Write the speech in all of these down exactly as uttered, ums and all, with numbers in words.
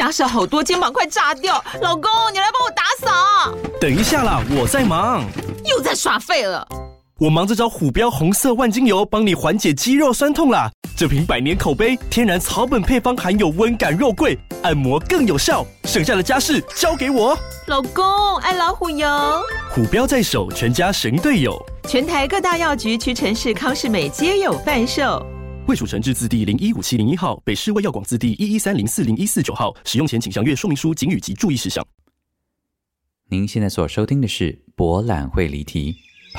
家事好多，肩膀快炸掉。老公，你来帮我打扫。 等一下啦，我在忙。 又在耍废了。 我忙着找虎标红色万金油，帮你缓解肌肉酸痛啦。这瓶百年口碑，天然草本配方，含有温感肉桂，按摩更有效。剩下的家事交给我。 老公，爱老虎油。 虎标在手，全家神队友。 全台各大药局、屈臣氏、康是美皆有贩售。 卫署成字字第零一五七零一号，北市卫药广字第一一三零四零一四九号。使用前请详阅说明书、警语及注意事项。 您现在所收听的是博览会离题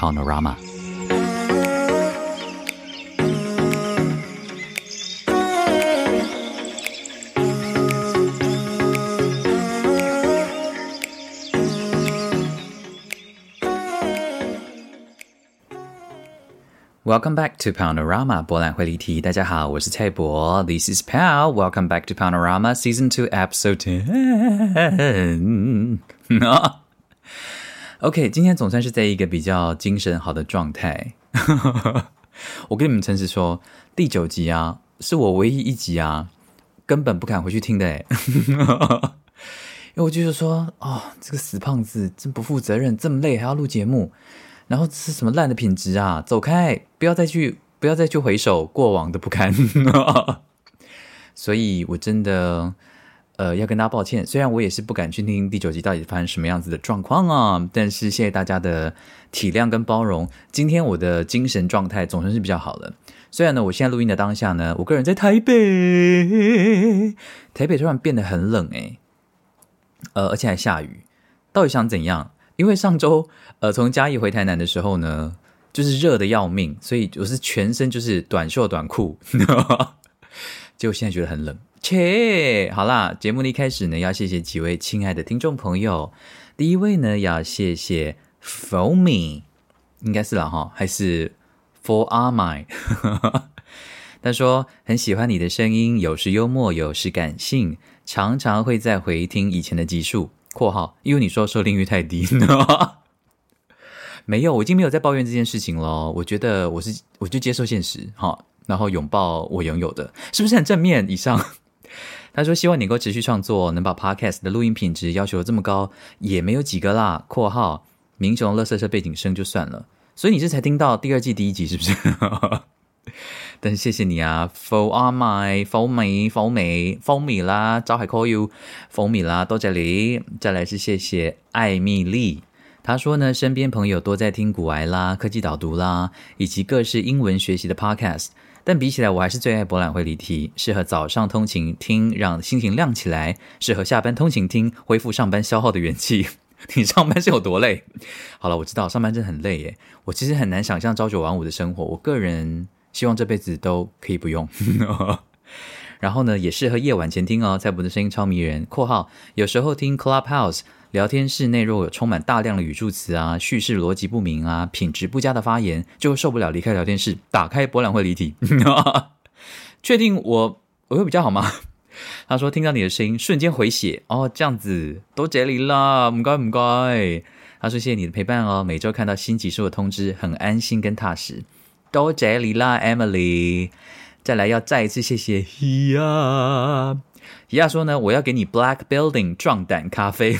Panorama。Welcome back to Panorama 博览会离题。大家好，我是蔡博 This is Pal. Welcome back to Panorama Season two Episode ten OK 今天总算是在一个比较精神好的状态我跟你们诚实说，第九集啊是我唯一一集啊根本不敢回去听的耶因为我就是说哦，这个死胖子真不负责任，这么累还要录节目，然后这是什么烂的品质啊，走开，不要再去不要再去回首过往的不堪所以我真的呃，要跟大家抱歉，虽然我也是不敢去听第九集到底发生什么样子的状况啊，但是谢谢大家的体谅跟包容。今天我的精神状态总算是比较好了。虽然呢，我现在录音的当下呢，我个人在台北，台北突然变得很冷诶，呃，而且还下雨，到底想怎样？因为上周呃从嘉义回台南的时候呢，就是热的要命，所以我是全身就是短袖短裤，结果现在觉得很冷。切，好啦，节目的一开始呢，要谢谢几位亲爱的听众朋友。第一位呢，要谢谢 Foamy， 应该是啦齁，还是 For Army 他说很喜欢你的声音，有时幽默，有时感性，常常会再回听以前的集数括号因为你说收听率太低没有，我已经没有在抱怨这件事情了。我觉得我是我就接受现实齁，然后拥抱我拥有的，是不是很正面？以上他说希望你能够持续创作，能把 podcast 的录音品质要求这么高也没有几个啦括号民雄垃圾车背景声就算了，所以你这才听到第二季第一集是不是但是谢谢你啊 For my For me For me For me 啦，招海 call you For me 啦，都在这里。再来是谢谢艾蜜莉，他说呢，身边朋友多在听股癌啦、科技导读啦，以及各式英文学习的 podcast， 但比起来我还是最爱博览会离题，适合早上通勤听，让心情亮起来，适合下班通勤听，恢复上班消耗的元气你上班是有多累？好了，我知道上班真的很累耶，我其实很难想象朝九晚五的生活，我个人希望这辈子都可以不用然后呢，也适合夜晚前听哦，蔡博的声音超迷人括号有时候听 Clubhouse聊天室内若有充满大量的语助词啊，叙事逻辑不明啊，品质不佳的发言，就会受不了离开聊天室，打开博览会离题确定我我会比较好吗？他说听到你的声音瞬间回血哦，这样子都这里啦，不该不该。他说谢谢你的陪伴哦，每周看到新集数的通知很安心跟踏实，都这里啦 Emily。 再来要再一次谢谢 Hia Hia 说呢，我要给你 Black Building 壮胆咖啡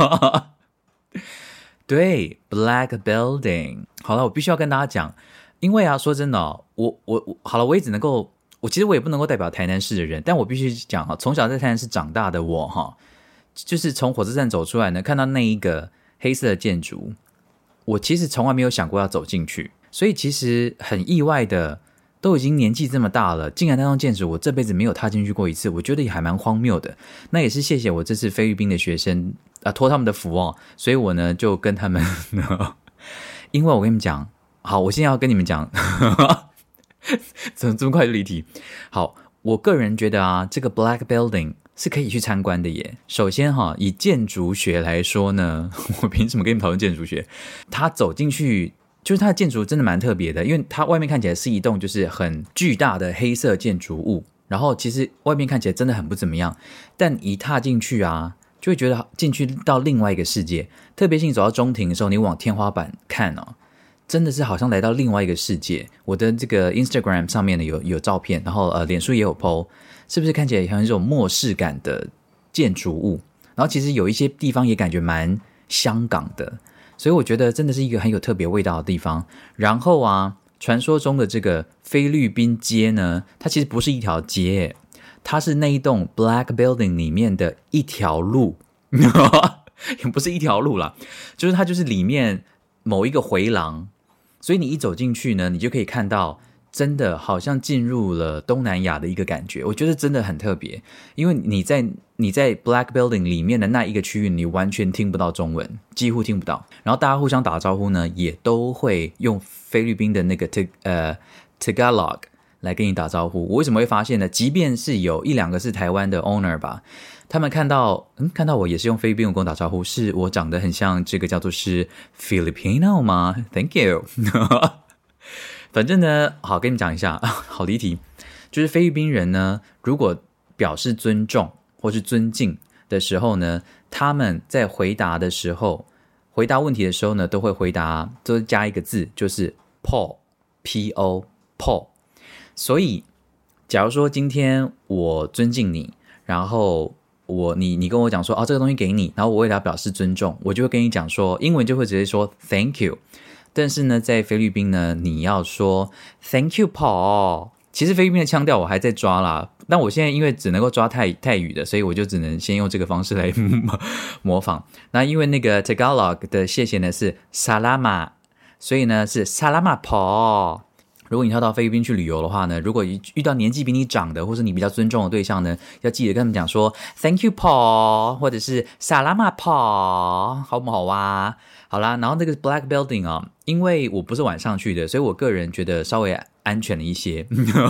对 Black Building。 好了，我必须要跟大家讲，因为啊说真的哦，我我我好了，我也只能够我其实我也不能够代表台南市的人，但我必须讲哈，从小在台南市长大的我哈，就是从火车站走出来呢，看到那一个黑色的建筑，我其实从来没有想过要走进去，所以其实很意外的，都已经年纪这么大了，竟然那栋建筑我这辈子没有踏进去过一次，我觉得也还蛮荒谬的。那也是谢谢我这次菲律宾的学生啊，托他们的福哦，所以我呢就跟他们因为我跟你们讲，好，我现在要跟你们讲怎么这么快就离题？好，我个人觉得啊，这个 Black Building 是可以去参观的耶。首先哈，以建筑学来说呢，我凭什么跟你们讨论建筑学？它走进去，就是它的建筑真的蛮特别的，因为它外面看起来是一栋就是很巨大的黑色建筑物，然后其实外面看起来真的很不怎么样，但一踏进去啊，就会觉得进去到另外一个世界。特别是你走到中庭的时候，你往天花板看哦，真的是好像来到另外一个世界。我的这个 Instagram 上面呢有有照片，然后呃脸书也有 po， 是不是看起来很有这种末世感的建筑物，然后其实有一些地方也感觉蛮香港的，所以我觉得真的是一个很有特别味道的地方。然后啊，传说中的这个菲律宾街呢，它其实不是一条街，它是那一栋 Black Building 里面的一条路也不是一条路啦，就是它就是里面某一个回廊，所以你一走进去呢，你就可以看到真的好像进入了东南亚的一个感觉。我觉得真的很特别，因为你在你在 Black Building 里面的那一个区域，你完全听不到中文，几乎听不到，然后大家互相打招呼呢，也都会用菲律宾的那个 T, 呃 Tagalog 来跟你打招呼。我为什么会发现呢？即便是有一两个是台湾的 owner 吧，他们看到嗯看到我也是用菲律宾文跟我打招呼，是我长得很像这个叫做是 Filipino 吗 ？Thank you 反正呢，好跟你们讲一下，好离题，就是菲律宾人呢，如果表示尊重或是尊敬的时候呢，他们在回答的时候，回答问题的时候呢，都会回答，都加一个字，就是 po p o po。所以，假如说今天我尊敬你，然后我你你跟我讲说，哦，这个东西给你，然后我为了表示尊重，我就会跟你讲说，英文就会直接说 thank you。但是呢，在菲律宾呢，你要说 thank you Paul。其实菲律宾的腔调我还在抓啦，但我现在因为只能够抓泰泰语的，所以我就只能先用这个方式来模仿。那因为那个 Tagalog 的谢谢呢是 Salama， 所以呢是 Salama Paul。如果你要到菲律宾去旅游的话呢，如果遇到年纪比你长的或是你比较尊重的对象呢，要记得跟他们讲说 Thank you Paul 或者是 Salama Paul， 好不好啊？好啦，然后这个 Black Building 啊，因为我不是晚上去的，所以我个人觉得稍微安全了一些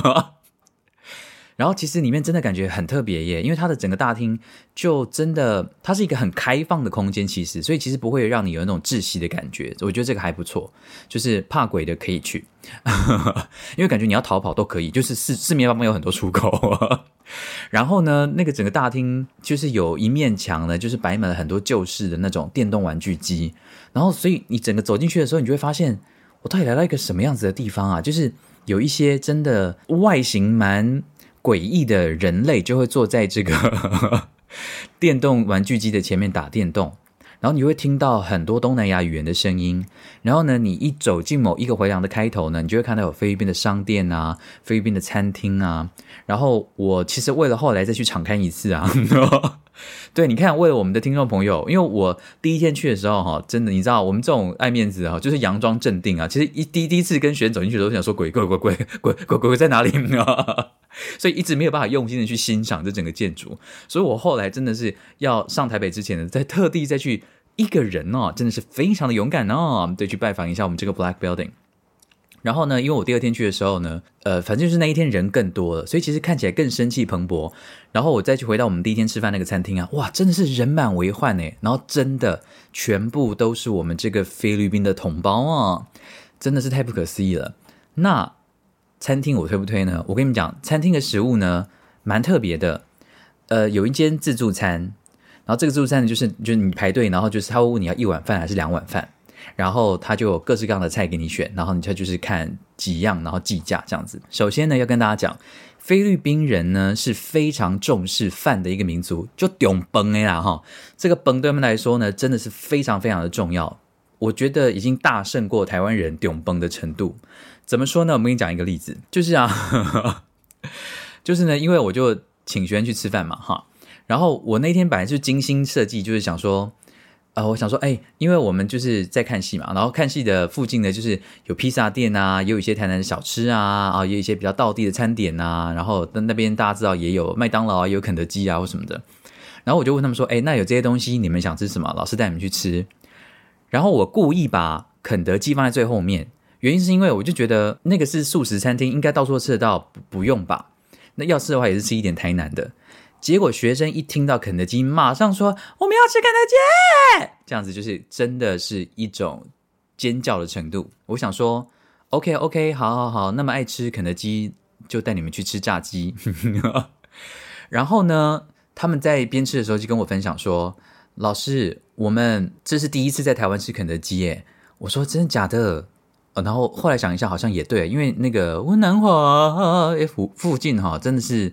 然后其实里面真的感觉很特别耶，因为它的整个大厅就真的它是一个很开放的空间，其实所以其实不会让你有那种窒息的感觉，我觉得这个还不错，就是怕鬼的可以去因为感觉你要逃跑都可以，就是四四面八方有很多出口然后呢那个整个大厅就是有一面墙呢，就是摆满了很多旧式的那种电动玩具机，然后所以你整个走进去的时候，你就会发现我到底来到一个什么样子的地方啊，就是有一些真的外形蛮诡异的人类就会坐在这个电动玩具机的前面打电动，然后你会听到很多东南亚语言的声音，然后呢你一走进某一个回廊的开头呢，你就会看到有菲律宾的商店啊，菲律宾的餐厅啊，然后我其实为了后来再去场勘一次啊对，你看为了我们的听众朋友，因为我第一天去的时候真的你知道我们这种爱面子就是佯装镇定啊，其实一第第一次跟学生走进去的时候想说鬼鬼鬼鬼鬼鬼鬼在哪里啊所以一直没有办法用心的去欣赏这整个建筑，所以我后来真的是要上台北之前呢，再特地再去一个人哦，真的是非常的勇敢哦，对，去拜访一下我们这个 Black Building。然后呢，因为我第二天去的时候呢，呃，反正就是那一天人更多了，所以其实看起来更生气蓬勃。然后我再去回到我们第一天吃饭那个餐厅啊，哇，真的是人满为患耶，然后真的全部都是我们这个菲律宾的同胞啊，真的是太不可思议了。那餐厅我推不推呢？我跟你们讲，餐厅的食物呢蛮特别的，呃，有一间自助餐，然后这个自助餐就是就是你排队，然后就是他会问你要一碗饭还是两碗饭。然后他就有各式各样的菜给你选，然后你就是看几样然后计价这样子。首先呢要跟大家讲，菲律宾人呢是非常重视饭的一个民族，就重饭的啦齁，这个饭对他们来说呢真的是非常非常的重要，我觉得已经大胜过台湾人重饭的程度。怎么说呢？我们跟你讲一个例子，就是啊就是呢因为我就请学生去吃饭嘛哈，然后我那天本来是精心设计，就是想说呃，我想说，哎，因为我们就是在看戏嘛，然后看戏的附近呢，就是有披萨店啊，也有一些台南的小吃啊，啊，也有一些比较道地的餐点啊，然后那边大家知道也有麦当劳啊，也有肯德基啊或什么的。然后我就问他们说，哎，那有这些东西，你们想吃什么？老师带你们去吃。然后我故意把肯德基放在最后面，原因是因为我就觉得那个是素食餐厅，应该到处都吃得到，不不用吧？那要吃的话，也是吃一点台南的。结果学生一听到肯德基，马上说我们要吃肯德基，这样子就是真的是一种尖叫的程度。我想说 OK OK 好好好，那么爱吃肯德基就带你们去吃炸鸡然后呢他们在边吃的时候就跟我分享说，老师我们这是第一次在台湾吃肯德基耶。我说真的假的？哦、然后后来想一下好像也对，因为那个温南华附附近哈真的是也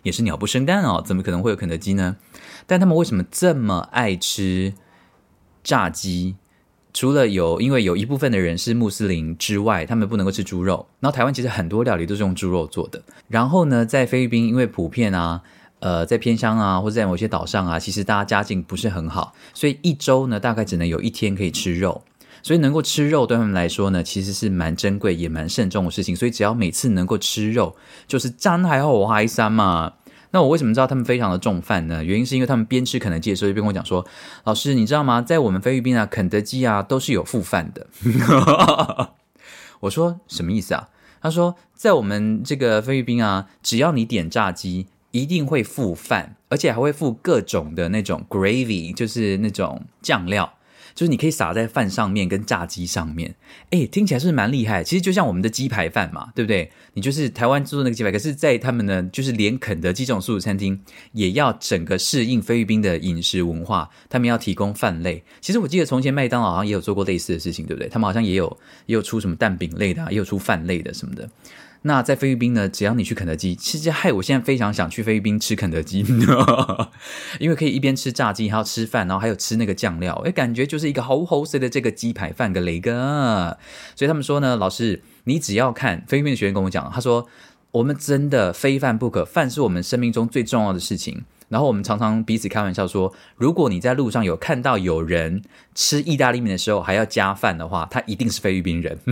也是鸟不生蛋哦，怎么可能会有肯德基呢？但他们为什么这么爱吃炸鸡？除了有因为有一部分的人是穆斯林之外，他们不能够吃猪肉，然后台湾其实很多料理都是用猪肉做的。然后呢，在菲律宾因为普遍啊呃，在偏乡啊或者在某些岛上啊，其实大家家境不是很好，所以一周呢大概只能有一天可以吃肉，所以能够吃肉对他们来说呢其实是蛮珍贵也蛮慎重的事情，所以只要每次能够吃肉就是真係好開心嘛。那我为什么知道他们非常的重饭呢？原因是因为他们边吃肯德基的时候就边跟我讲说，老师你知道吗，在我们菲律宾啊肯德基啊都是有附饭的我说什么意思啊？他说在我们这个菲律宾啊，只要你点炸鸡一定会附饭，而且还会附各种的那种 gravy， 就是那种酱料，就是你可以撒在饭上面跟炸鸡上面。诶，听起来是不是蛮厉害？其实就像我们的鸡排饭嘛，对不对？你就是台湾做那个鸡排，可是在他们呢，就是连肯德基这种素食餐厅也要整个适应菲律宾的饮食文化，他们要提供饭类。其实我记得从前麦当劳好像也有做过类似的事情，对不对？他们好像也有也有出什么蛋饼类的、啊、也有出饭类的什么的。那在菲律宾呢，只要你去肯德基，其实害我现在非常想去菲律宾吃肯德基因为可以一边吃炸鸡还要吃饭，然后还有吃那个酱料，诶，感觉就是一个好好吃的这个鸡排饭个雷个。所以他们说呢，老师你只要看菲律宾的学员跟我讲，他说我们真的非饭不可，饭是我们生命中最重要的事情。然后我们常常彼此开玩笑说，如果你在路上有看到有人吃意大利面的时候还要加饭的话，他一定是菲律宾人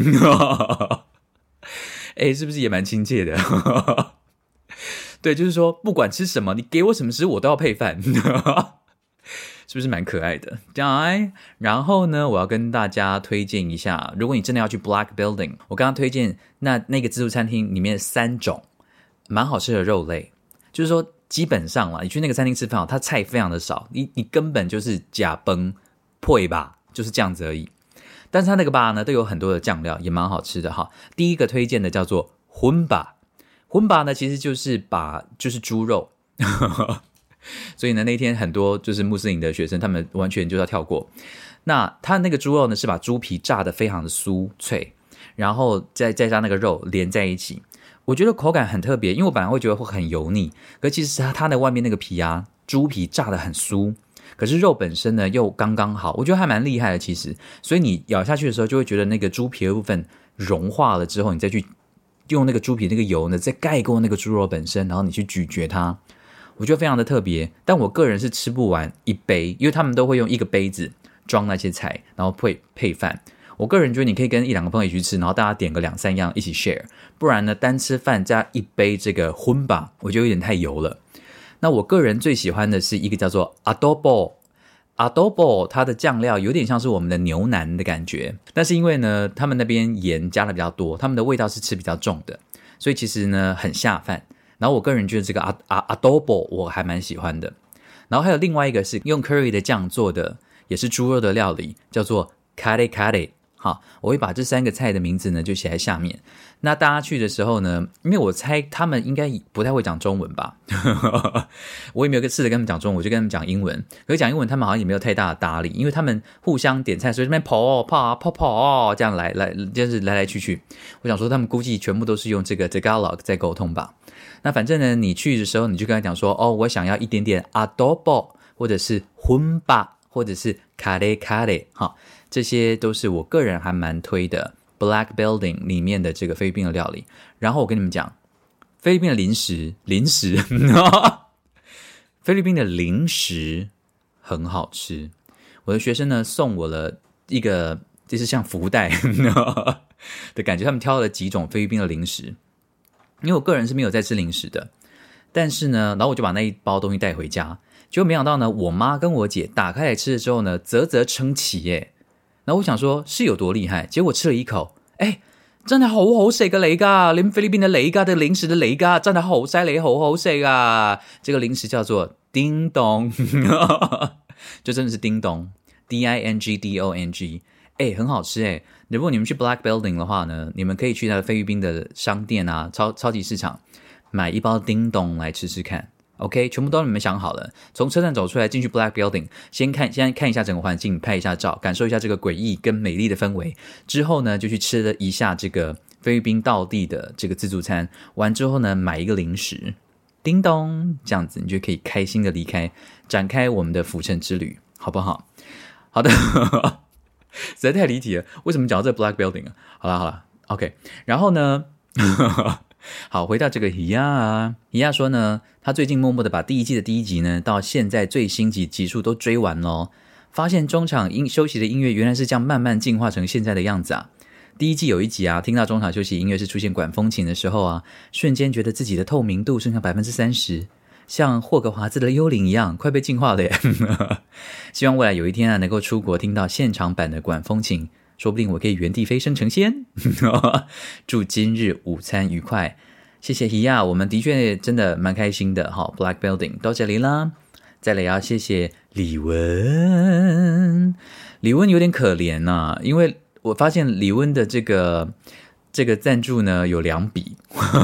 哎，是不是也蛮亲切的对，就是说不管吃什么你给我什么吃我都要配饭是不是蛮可爱的？然后呢，我要跟大家推荐一下，如果你真的要去 Black Building， 我刚刚推荐那那个自助餐厅里面三种蛮好吃的肉类，就是说基本上啦，你去那个餐厅吃饭，它菜非常的少，你你根本就是假崩配吧，就是这样子而已。但是它那个吧呢都有很多的酱料，也蛮好吃的哈。第一个推荐的叫做荤吧，荤吧呢其实就是把就是猪肉所以呢那天很多就是穆斯林的学生他们完全就要跳过。那它那个猪肉呢是把猪皮炸得非常的酥脆，然后再再加那个肉连在一起，我觉得口感很特别，因为我本来会觉得会很油腻，可其实它它的外面那个皮啊，猪皮炸得很酥，可是肉本身呢又刚刚好，我觉得还蛮厉害的其实。所以你咬下去的时候就会觉得那个猪皮的部分融化了之后，你再去用那个猪皮那个油呢再盖过那个猪肉本身，然后你去咀嚼它，我觉得非常的特别。但我个人是吃不完一杯，因为他们都会用一个杯子装那些菜然后配配饭。我个人觉得你可以跟一两个朋友一起去吃，然后大家点个两三样一起 share， 不然呢单吃饭加一杯这个荤吧我觉得有点太油了。那我个人最喜欢的是一个叫做 adobo adobo， 它的酱料有点像是我们的牛腩的感觉，但是因为呢他们那边盐加的比较多，他们的味道是吃比较重的，所以其实呢很下饭。然后我个人觉得这个 adobo 我还蛮喜欢的。然后还有另外一个是用 curry 的酱做的，也是猪肉的料理，叫做 kare kare。好，我会把这三个菜的名字呢就写在下面。那大家去的时候呢，因为我猜他们应该不太会讲中文吧我也没有试着跟他们讲中文，我就跟他们讲英文。可是讲英文他们好像也没有太大的搭理，因为他们互相点菜，所以这边跑跑跑跑这样来来就是来来去去。我想说他们估计全部都是用这个 Tagalog 在沟通吧。那反正呢你去的时候你就跟他讲说，哦我想要一点点 adobo 或者是 humba 或者是 kare kare， 好，这些都是我个人还蛮推的 Black Building 里面的这个菲律宾的料理。然后我跟你们讲菲律宾的零食零食菲律宾的零食很好吃。我的学生呢送我了一个就是像福袋的感觉，他们挑了几种菲律宾的零食，因为我个人是没有在吃零食的，但是呢然后我就把那一包东西带回家，结果没想到呢我妈跟我姐打开来吃了之后呢啧啧称奇耶。然後我想說是有多厲害，結果吃了一口，誒，真係好好食嘅嚟㗎，你們菲律賓的嚟㗎的零食的嚟㗎，真係好犀利，好好食啊！這個零食叫做叮咚就真的是叮咚 D I N G D O N G， 誒，很好吃誒。如果你們去 Black Building 的話呢，你們可以去那個菲律賓的商店啊，超超級市場買一包叮咚來吃吃看。OK， 全部都你们想好了，从车站走出来进去 Black Building， 先看先看一下整个环境，拍一下照，感受一下这个诡异跟美丽的氛围，之后呢就去吃了一下这个菲律宾道地的这个自助餐，完之后呢买一个零食， 叮咚，这样子你就可以开心的离开，展开我们的府城之旅，好不好？好的，实在太离题了。为什么讲到这个 Black Building 啊？好了好了 ，OK。然后呢，好，回到这个 Hiya，Hiya 说呢，他最近默默的把第一季的第一集呢，到现在最新集集数都追完咯，发现中场音休息的音乐原来是这样慢慢进化成现在的样子啊。第一季有一集啊，听到中场休息音乐是出现管风琴的时候啊，瞬间觉得自己的透明度剩下 百分之三十， 像霍格华兹的幽灵一样快被净化了耶希望未来有一天啊，能够出国听到现场版的管风琴，说不定我可以原地飞升成仙祝今日午餐愉快，谢谢 Hiya， 我们的确真的蛮开心的。好 Black Building 到这里啦。再来要谢谢李文，李文有点可怜啊，因为我发现李温的这个这个赞助呢有两笔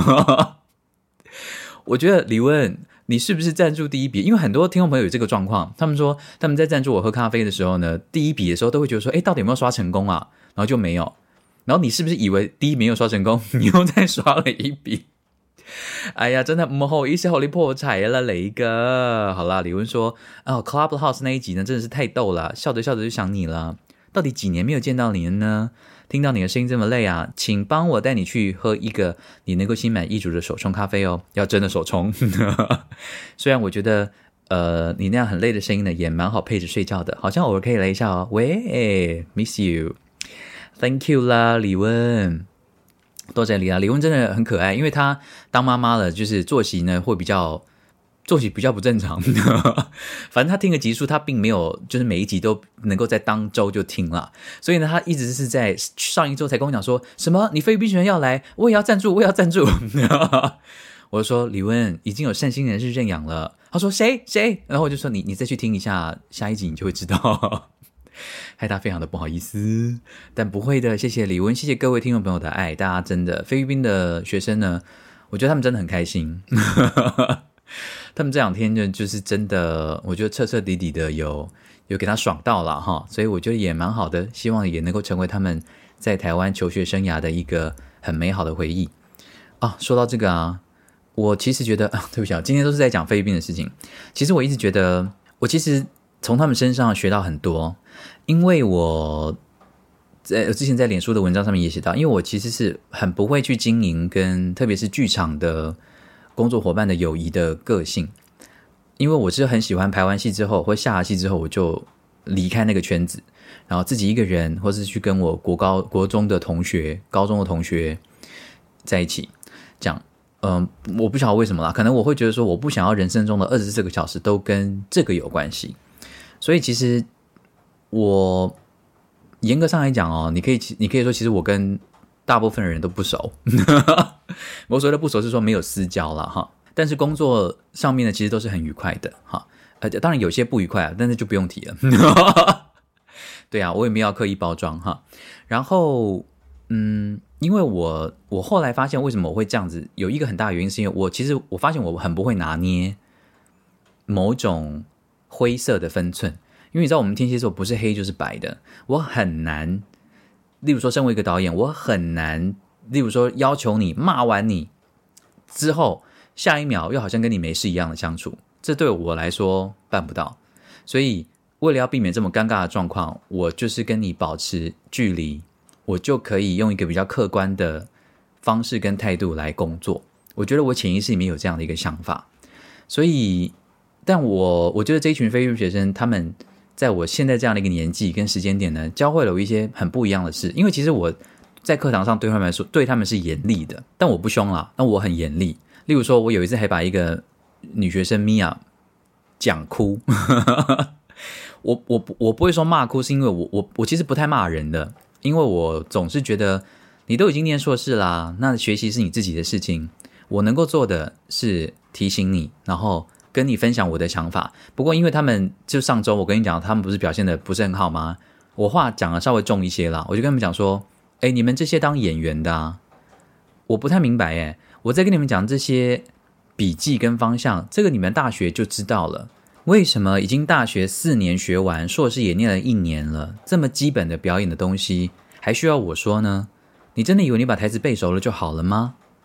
我觉得李温你是不是赞助第一笔？因为很多听众朋友有这个状况，他们说他们在赞助我喝咖啡的时候呢，第一笔的时候都会觉得说，诶，到底有没有刷成功啊？然后就没有，然后你是不是以为第一笔没有刷成功，你又再刷了一笔？哎呀，真的唔好意思，好你破财了雷哥。好啦，李温说哦 Clubhouse 那一集呢真的是太逗了，笑着笑着就想你了。到底几年没有见到你了呢？听到你的声音这么累啊，请帮我带你去喝一个你能够心满意足的手冲咖啡哦，要真的手冲虽然我觉得呃，你那样很累的声音呢也蛮好配着睡觉的，好像偶尔可以来一下哦。喂 Miss you Thank you 啦李温，多谢你啦。李温真的很可爱，因为她当妈妈了，就是作息呢会比较作息比较不正常反正他听个集数，他并没有就是每一集都能够在当周就听了，所以呢他一直是在上一周才跟我讲说什么你菲律宾学员要来，我也要赞助我也要赞助我就说李温已经有善心人士认养了，他说谁谁，然后我就说你你再去听一下下一集你就会知道害他非常的不好意思，但不会的，谢谢李温，谢谢各位听众朋友的爱，大家真的菲律宾的学生呢，我觉得他们真的很开心他们这两天就就是真的，我觉得彻彻底底的有有给他爽到了哈，所以我觉得也蛮好的，希望也能够成为他们在台湾求学生涯的一个很美好的回忆啊。说到这个啊，我其实觉得啊，对不起啊，今天都是在讲菲律宾的事情。其实我一直觉得，我其实从他们身上学到很多，因为我在之前在脸书的文章上面也写到，因为我其实是很不会去经营跟特别是剧场的工作伙伴的友谊的个性，因为我是很喜欢排完戏之后或下了戏之后我就离开那个圈子，然后自己一个人或是去跟我国高国中的同学高中的同学在一起这样。嗯，我不晓得为什么啦，可能我会觉得说我不想要人生中的二十四个小时都跟这个有关系，所以其实我严格上来讲哦，你可以你可以说其实我跟大部分的人都不熟我所谓的不熟是说没有私交啦哈，但是工作上面呢其实都是很愉快的哈，呃，当然有些不愉快啊，但是就不用提了对啊，我也没有要刻意包装哈。然后嗯，因为我我后来发现为什么我会这样子，有一个很大的原因是因为我其实我发现我很不会拿捏某种灰色的分寸，因为你知道我们天蝎座不是黑就是白的，我很难，例如说身为一个导演，我很难例如说要求你骂完你之后下一秒又好像跟你没事一样的相处，这对我来说办不到，所以为了要避免这么尴尬的状况，我就是跟你保持距离，我就可以用一个比较客观的方式跟态度来工作，我觉得我潜意识里面有这样的一个想法，所以但我我觉得这一群菲律宾学生他们在我现在这样的一个年纪跟时间点呢，教会了我一些很不一样的事。因为其实我在课堂上对他们来说，对他们是严厉的，但我不凶啦，但我很严厉。例如说我有一次还把一个女学生米娅讲哭我我我不会说骂哭，是因为我我我其实不太骂人的，因为我总是觉得你都已经念硕士啦，那学习是你自己的事情，我能够做的是提醒你，然后跟你分享我的想法。不过因为他们就上周我跟你讲他们不是表现得不是很好吗，我话讲得稍微重一些啦，我就跟他们讲说，诶，你们这些当演员的啊，我不太明白耶，我在跟你们讲这些笔记跟方向，这个你们大学就知道了，为什么已经大学四年学完，硕士也念了一年了，这么基本的表演的东西还需要我说呢？你真的以为你把台词背熟了就好了吗？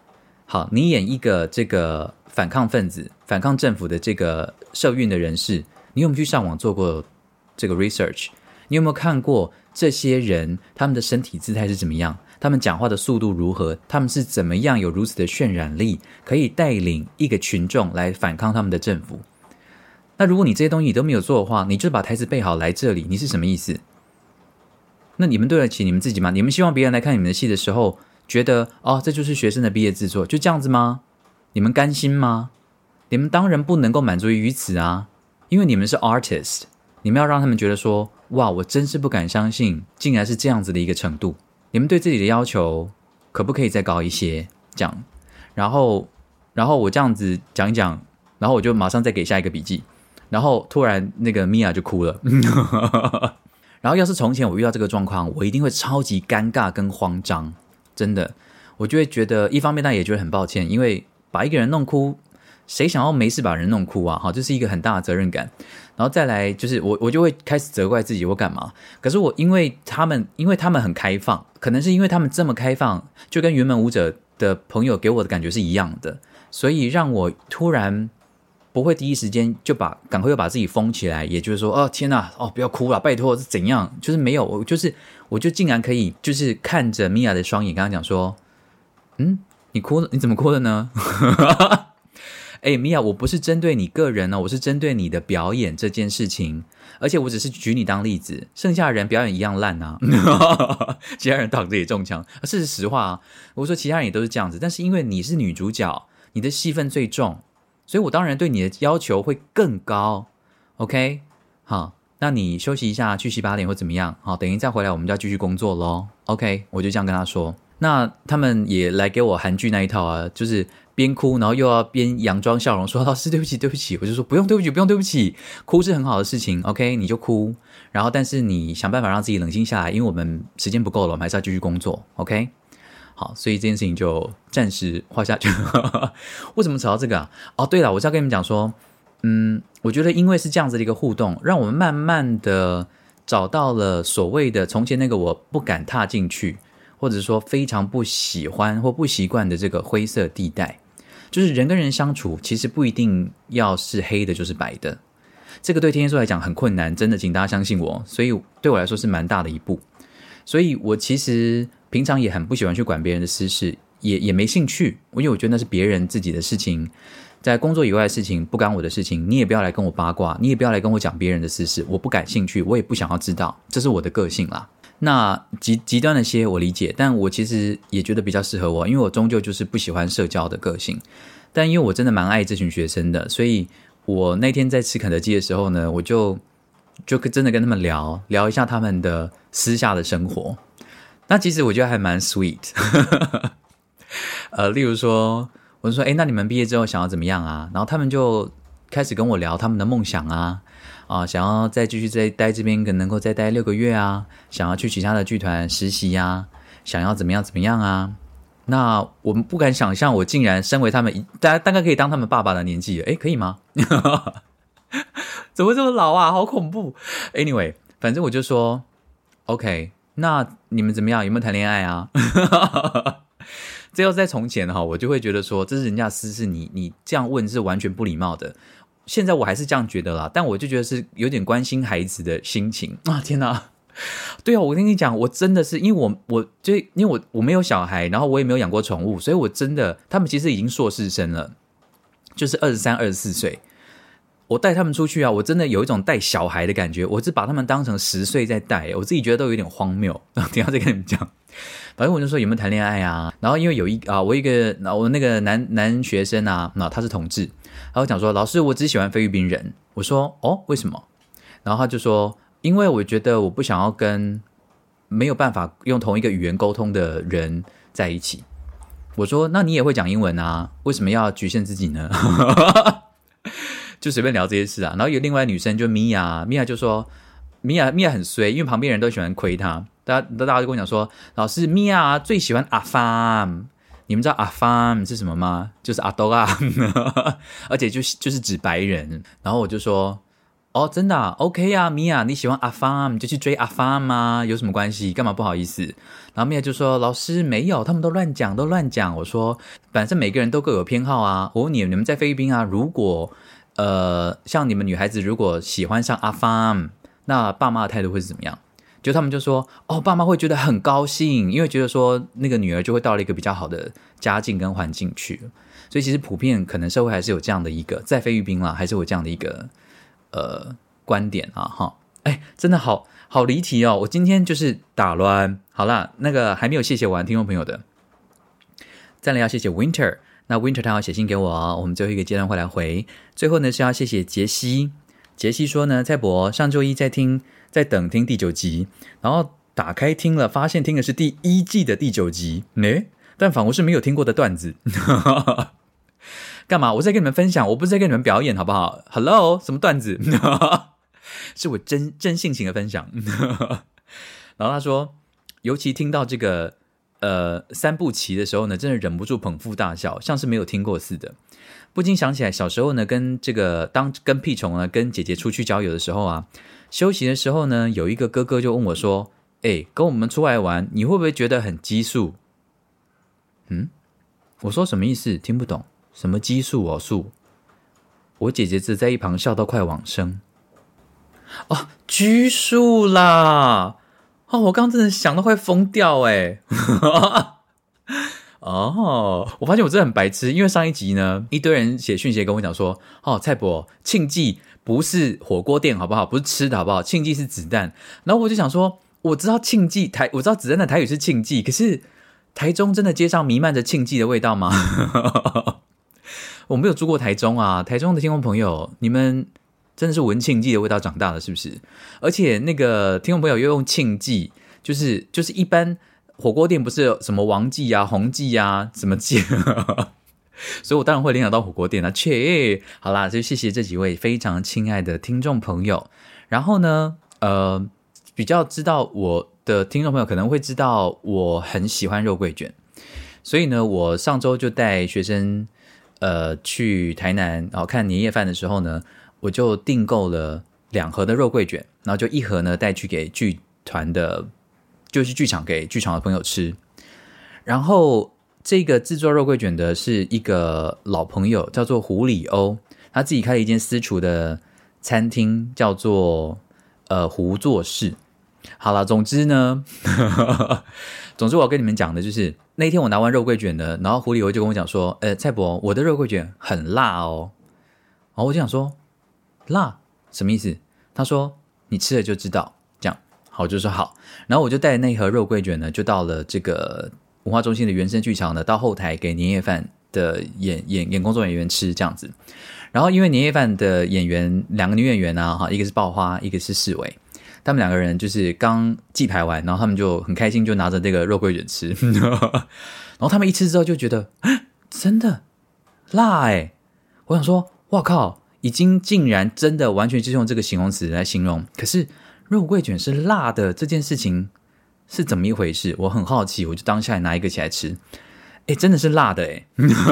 好，你演一个这个反抗分子、反抗政府的这个社运的人士，你有没有去上网做过这个 research？ 你有没有看过这些人他们的身体姿态是怎么样？他们讲话的速度如何？他们是怎么样有如此的渲染力，可以带领一个群众来反抗他们的政府？那如果你这些东西你都没有做的话，你就把台词背好来这里，你是什么意思？那你们对得起你们自己吗？你们希望别人来看你们的戏的时候觉得哦，这就是学生的毕业制作，就这样子吗？你们甘心吗？你们当然不能够满足于此啊，因为你们是 artist， 你们要让他们觉得说，哇，我真是不敢相信竟然是这样子的一个程度。你们对自己的要求可不可以再高一些？这样，然后然后我这样子讲一讲，然后我就马上再给下一个笔记，然后突然那个米娅就哭了然后要是从前我遇到这个状况，我一定会超级尴尬跟慌张，真的，我就会觉得一方面当然也觉得很抱歉，因为把一个人弄哭，谁想要没事把人弄哭啊？这是一个很大的责任感。然后再来就是我我就会开始责怪自己我干嘛？可是我因为他们因为他们很开放，可能是因为他们这么开放，就跟原本舞者的朋友给我的感觉是一样的，所以让我突然不会第一时间就把赶快又把自己封起来，也就是说，哦天哪，哦不要哭了，拜托是怎样？就是没有，我就是我就竟然可以就是看着米娅的双眼，跟她讲说，嗯，你哭了，你怎么哭了呢？哎，米娅，我不是针对你个人呢，我是针对你的表演这件事情，而且我只是举你当例子，剩下的人表演一样烂啊，其他人躺着也中枪，这是实话啊。我说其他人也都是这样子，但是因为你是女主角，你的戏份最重。所以我当然对你的要求会更高 ，OK？ 好，那你休息一下，去洗把脸或怎么样？好，等一下回来我们就要继续工作咯 OK？ 我就这样跟他说。那他们也来给我韩剧那一套啊，就是边哭然后又要边佯装笑容说老师对不起对不起，我就说不用对不起不用对不起，哭是很好的事情 OK？ 你就哭，然后但是你想办法让自己冷静下来，因为我们时间不够了，我们还是要继续工作 OK？好，所以这件事情就暂时画下去为什么扯到这个啊？哦，对了，我是要跟你们讲说，嗯，我觉得因为是这样子的一个互动，让我们慢慢的找到了所谓的从前那个我不敢踏进去，或者说非常不喜欢或不习惯的这个灰色地带。就是人跟人相处，其实不一定要是黑的就是白的，这个对天蝎座来讲很困难，真的，请大家相信我。所以对我来说是蛮大的一步。所以我其实平常也很不喜欢去管别人的私事，也也没兴趣，因为我觉得那是别人自己的事情，在工作以外的事情不干我的事情，你也不要来跟我八卦，你也不要来跟我讲别人的私事，我不感兴趣，我也不想要知道，这是我的个性啦。那极极端的些我理解，但我其实也觉得比较适合我，因为我终究就是不喜欢社交的个性。但因为我真的蛮爱这群学生的，所以我那天在吃肯德基的时候呢，我就就真的跟他们聊聊一下他们的私下的生活。那其实我觉得还蛮 sweet 呃，例如说我就说，诶，那你们毕业之后想要怎么样啊？然后他们就开始跟我聊他们的梦想啊，啊，想要再继续再待这边，可能能够再待六个月啊，想要去其他的剧团实习啊，想要怎么样怎么样啊。那我们不敢想象，我竟然身为他们大大概可以当他们爸爸的年纪了，诶，可以吗？怎么这么老啊，好恐怖。 Anyway， 反正我就说 OK， 那你们怎么样，有没有谈恋爱啊？这要在从前我就会觉得说这是人家私事，你你这样问是完全不礼貌的。现在我还是这样觉得啦，但我就觉得是有点关心孩子的心情啊！天哪，对啊，我跟你讲，我真的是因为我我就因为我我没有小孩，然后我也没有养过宠物，所以我真的他们其实已经硕士生了，就是二十三、二十四岁。我带他们出去啊，我真的有一种带小孩的感觉，我是把他们当成十岁在带，我自己觉得都有点荒谬。等一下再跟你们讲。反正我就说有没有谈恋爱啊？然后因为有一啊，我一个我那个男男学生啊，那他是同志，他会讲说老师，我只喜欢菲律宾人。我说哦，为什么？然后他就说，因为我觉得我不想要跟没有办法用同一个语言沟通的人在一起。我说那你也会讲英文啊，为什么要局限自己呢？就随便聊这些事啊。然后有另外女生就米娅，米娅就说米娅米娅很衰，因为旁边人都喜欢亏她，大家大家就跟我讲说，老师米娅最喜欢阿芳，你们知道阿芳是什么吗？就是阿多啊，而且就就是指白人。然后我就说哦，真的啊 OK 啊，米娅你喜欢阿芳你就去追阿芳吗？有什么关系？干嘛不好意思？然后米娅就说老师没有，他们都乱讲都乱讲。我说反正每个人都各有偏好啊。我问你，你们在菲律宾啊，如果呃像你们女孩子如果喜欢上阿芳，那爸妈的态度会是怎么样？就他们就说哦，爸妈会觉得很高兴，因为觉得说那个女儿就会到了一个比较好的家境跟环境去。所以其实普遍可能社会还是有这样的一个，在菲律宾啦还是有这样的一个呃观点啊哈。哎，真的好好离题哦，我今天就是打乱。好啦，那个还没有谢谢完听众朋友的，再来要谢谢 Winter。 那 Winter 他要写信给我哦，我们最后一个阶段会来回。最后呢是要谢谢杰西。杰西说呢，蔡伯上周一在听在等听第九集，然后打开听了发现听的是第一季的第九集呢，但仿佛是没有听过的段子干嘛？我在跟你们分享，我不是在跟你们表演好不好？ Hello， 什么段子是我真真性情的分享然后他说尤其听到这个呃三部棋的时候呢，真的忍不住捧腹大笑，像是没有听过似的。不禁想起来小时候呢，跟这个当跟屁虫呢跟姐姐出去郊游的时候啊，休息的时候呢，有一个哥哥就问我说欸，跟我们出来玩你会不会觉得很激素？嗯，我说什么意思？听不懂。什么激素哦素？我姐姐只在一旁笑到快往生。哦，拘束啦！哦，我刚刚真的想到快疯掉哎！哦，我发现我真的很白痴，因为上一集呢，一堆人写讯息跟我讲说，哦，蔡伯，庆记不是火锅店好不好？不是吃的好不好？庆记是子弹。然后我就想说，我知道庆记台，我知道子弹的台语是庆记，可是台中真的街上弥漫着庆记的味道吗？我没有住过台中啊，台中的听众朋友，你们真的是闻庆记的味道长大的是不是？而且那个听众朋友又用庆记，就是就是一般火锅店不是有什么王记啊、红记啊什么记所以我当然会联想到火锅店啊。切，好啦，就谢谢这几位非常亲爱的听众朋友。然后呢呃，比较知道我的听众朋友可能会知道我很喜欢肉桂卷，所以呢我上周就带学生呃，去台南然后看年夜饭的时候呢，我就订购了两盒的肉桂卷，然后就一盒呢带去给剧团的，就是剧场给剧场的朋友吃。然后这个制作肉桂卷的是一个老朋友，叫做胡里欧，他自己开了一间私厨的餐厅，叫做呃胡作室。好啦，总之呢总之我要跟你们讲的就是那天我拿完肉桂卷呢，然后胡里欧就跟我讲说呃，蔡伯，我的肉桂卷很辣哦。然后我就想说辣什么意思？他说你吃了就知道。这样好，我就说好。然后我就带那一盒肉桂卷呢，就到了这个文化中心的原生剧场呢，到后台给年夜饭的演演演工作人员吃这样子。然后因为年夜饭的演员两个女演员啊，一个是爆花，一个是世伟，他们两个人就是刚祭排完，然后他们就很开心，就拿着这个肉桂卷吃然后他们一吃之后就觉得真的辣欸。我想说哇靠，已经竟然真的完全就是用这个形容词来形容，可是肉桂卷是辣的这件事情是怎么一回事？我很好奇，我就当下拿一个起来吃，诶真的是辣的诶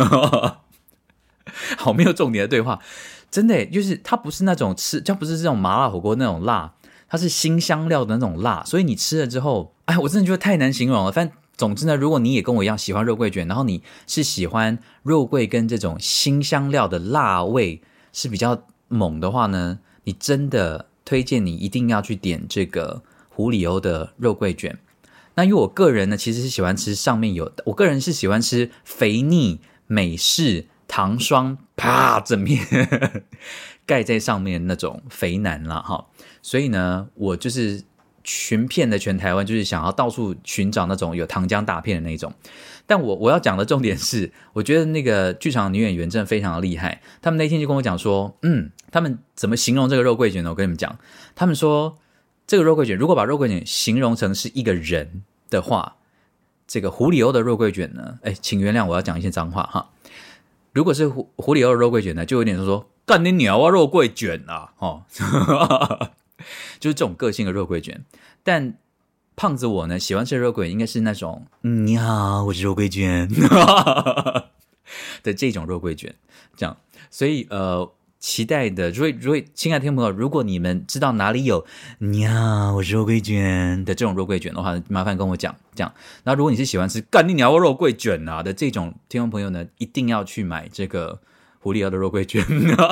好没有重点的对话，真的诶，就是它不是那种吃，它不是这种麻辣火锅那种辣，它是辛香料的那种辣，所以你吃了之后，哎，我真的觉得太难形容了。反正总之呢，如果你也跟我一样喜欢肉桂卷，然后你是喜欢肉桂跟这种辛香料的辣味是比较猛的话呢，你真的推荐你一定要去点这个胡里欧的肉桂卷。那因为我个人呢，其实是喜欢吃上面有，我个人是喜欢吃肥腻美式糖霜啪整面盖在上面那种肥男啦哈。所以呢，我就是寻遍的全台湾，就是想要到处寻找那种有糖浆大片的那种。但我我要讲的重点是，我觉得那个剧场女演员真的非常的厉害。他们那天就跟我讲说，嗯，他们怎么形容这个肉桂卷呢？我跟你们讲，他们说这个肉桂卷，如果把肉桂卷形容成是一个人的话，这个胡里欧的肉桂卷呢，哎，请原谅我要讲一些脏话哈。如果是胡胡里欧的肉桂卷呢，就有点说说干你鸟啊肉桂卷啊，哦。就是这种个性的肉桂卷。但胖子我呢，喜欢吃的肉桂应该是那种嗯你好我是肉桂卷的这种肉桂卷，这样。所以呃期待的，如果如果亲爱的听众朋友，如果你们知道哪里有鸟肉桂卷的这种肉桂卷的话，麻烦跟我讲。这样，那如果你是喜欢吃干你鸟肉桂卷啊的这种听众朋友呢，一定要去买这个狐狸妖的肉桂卷。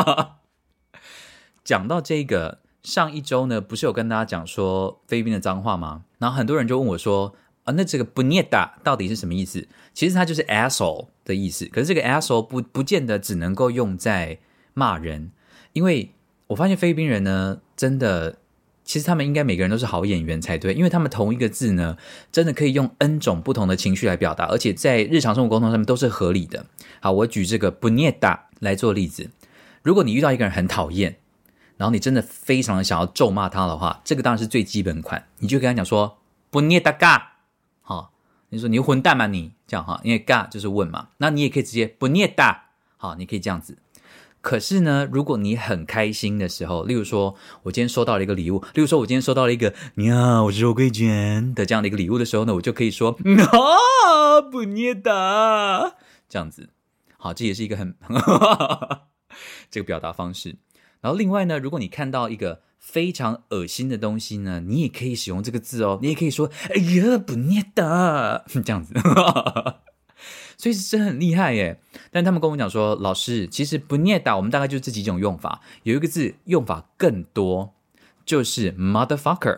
讲到这个，上一周呢，不是有跟大家讲说菲律宾的脏话吗？然后很多人就问我说，啊，那这个 puñeta 到底是什么意思？其实它就是 asshole 的意思，可是这个 asshole 不不见得只能够用在骂人，因为我发现菲律宾人呢，真的，其实他们应该每个人都是好演员才对，因为他们同一个字呢，真的可以用 N 种不同的情绪来表达，而且在日常生活沟通上面都是合理的。好，我举这个 puñeta 来做例子，如果你遇到一个人很讨厌，然后你真的非常的想要咒骂他的话，这个当然是最基本款，你就跟他讲说 puñeta ga， 好，你说你混蛋嘛你，这样哈，因为 ga 就是问嘛，那你也可以直接 puñeta， 好，你可以这样子。可是呢，如果你很开心的时候，例如说我今天收到了一个礼物，例如说我今天收到了一个你好，我是肉桂卷的这样的一个礼物的时候呢，我就可以说啊，不捏的这样子。好，这也是一个很这个表达方式。然后另外呢，如果你看到一个非常恶心的东西呢，你也可以使用这个字哦，你也可以说哎呀，不捏的这样子。所以是真的很厉害耶，但他们跟我讲说，老师，其实不念打我们大概就这几种用法，有一个字用法更多，就是 motherfucker。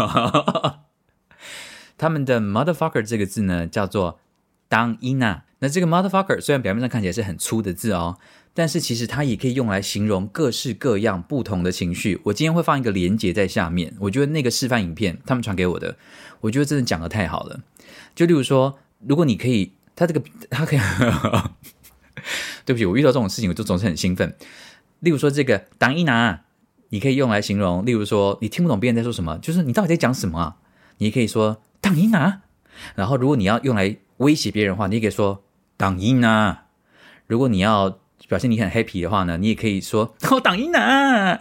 他们的 motherfucker 这个字呢叫做当伊娜，那这个 motherfucker 虽然表面上看起来是很粗的字哦，但是其实它也可以用来形容各式各样不同的情绪。我今天会放一个连结在下面，我觉得那个示范影片他们传给我的，我觉得真的讲得太好了。就例如说，如果你可以他这个他可以对不起，我遇到这种事情我就总是很兴奋。例如说这个当一拿，你可以用来形容，例如说你听不懂别人在说什么，就是你到底在讲什么啊？你可以说当一拿。然后如果你要用来威胁别人的话，你也可以说当一拿。如果你要表现你很 happy 的话呢，你也可以说哦当一拿。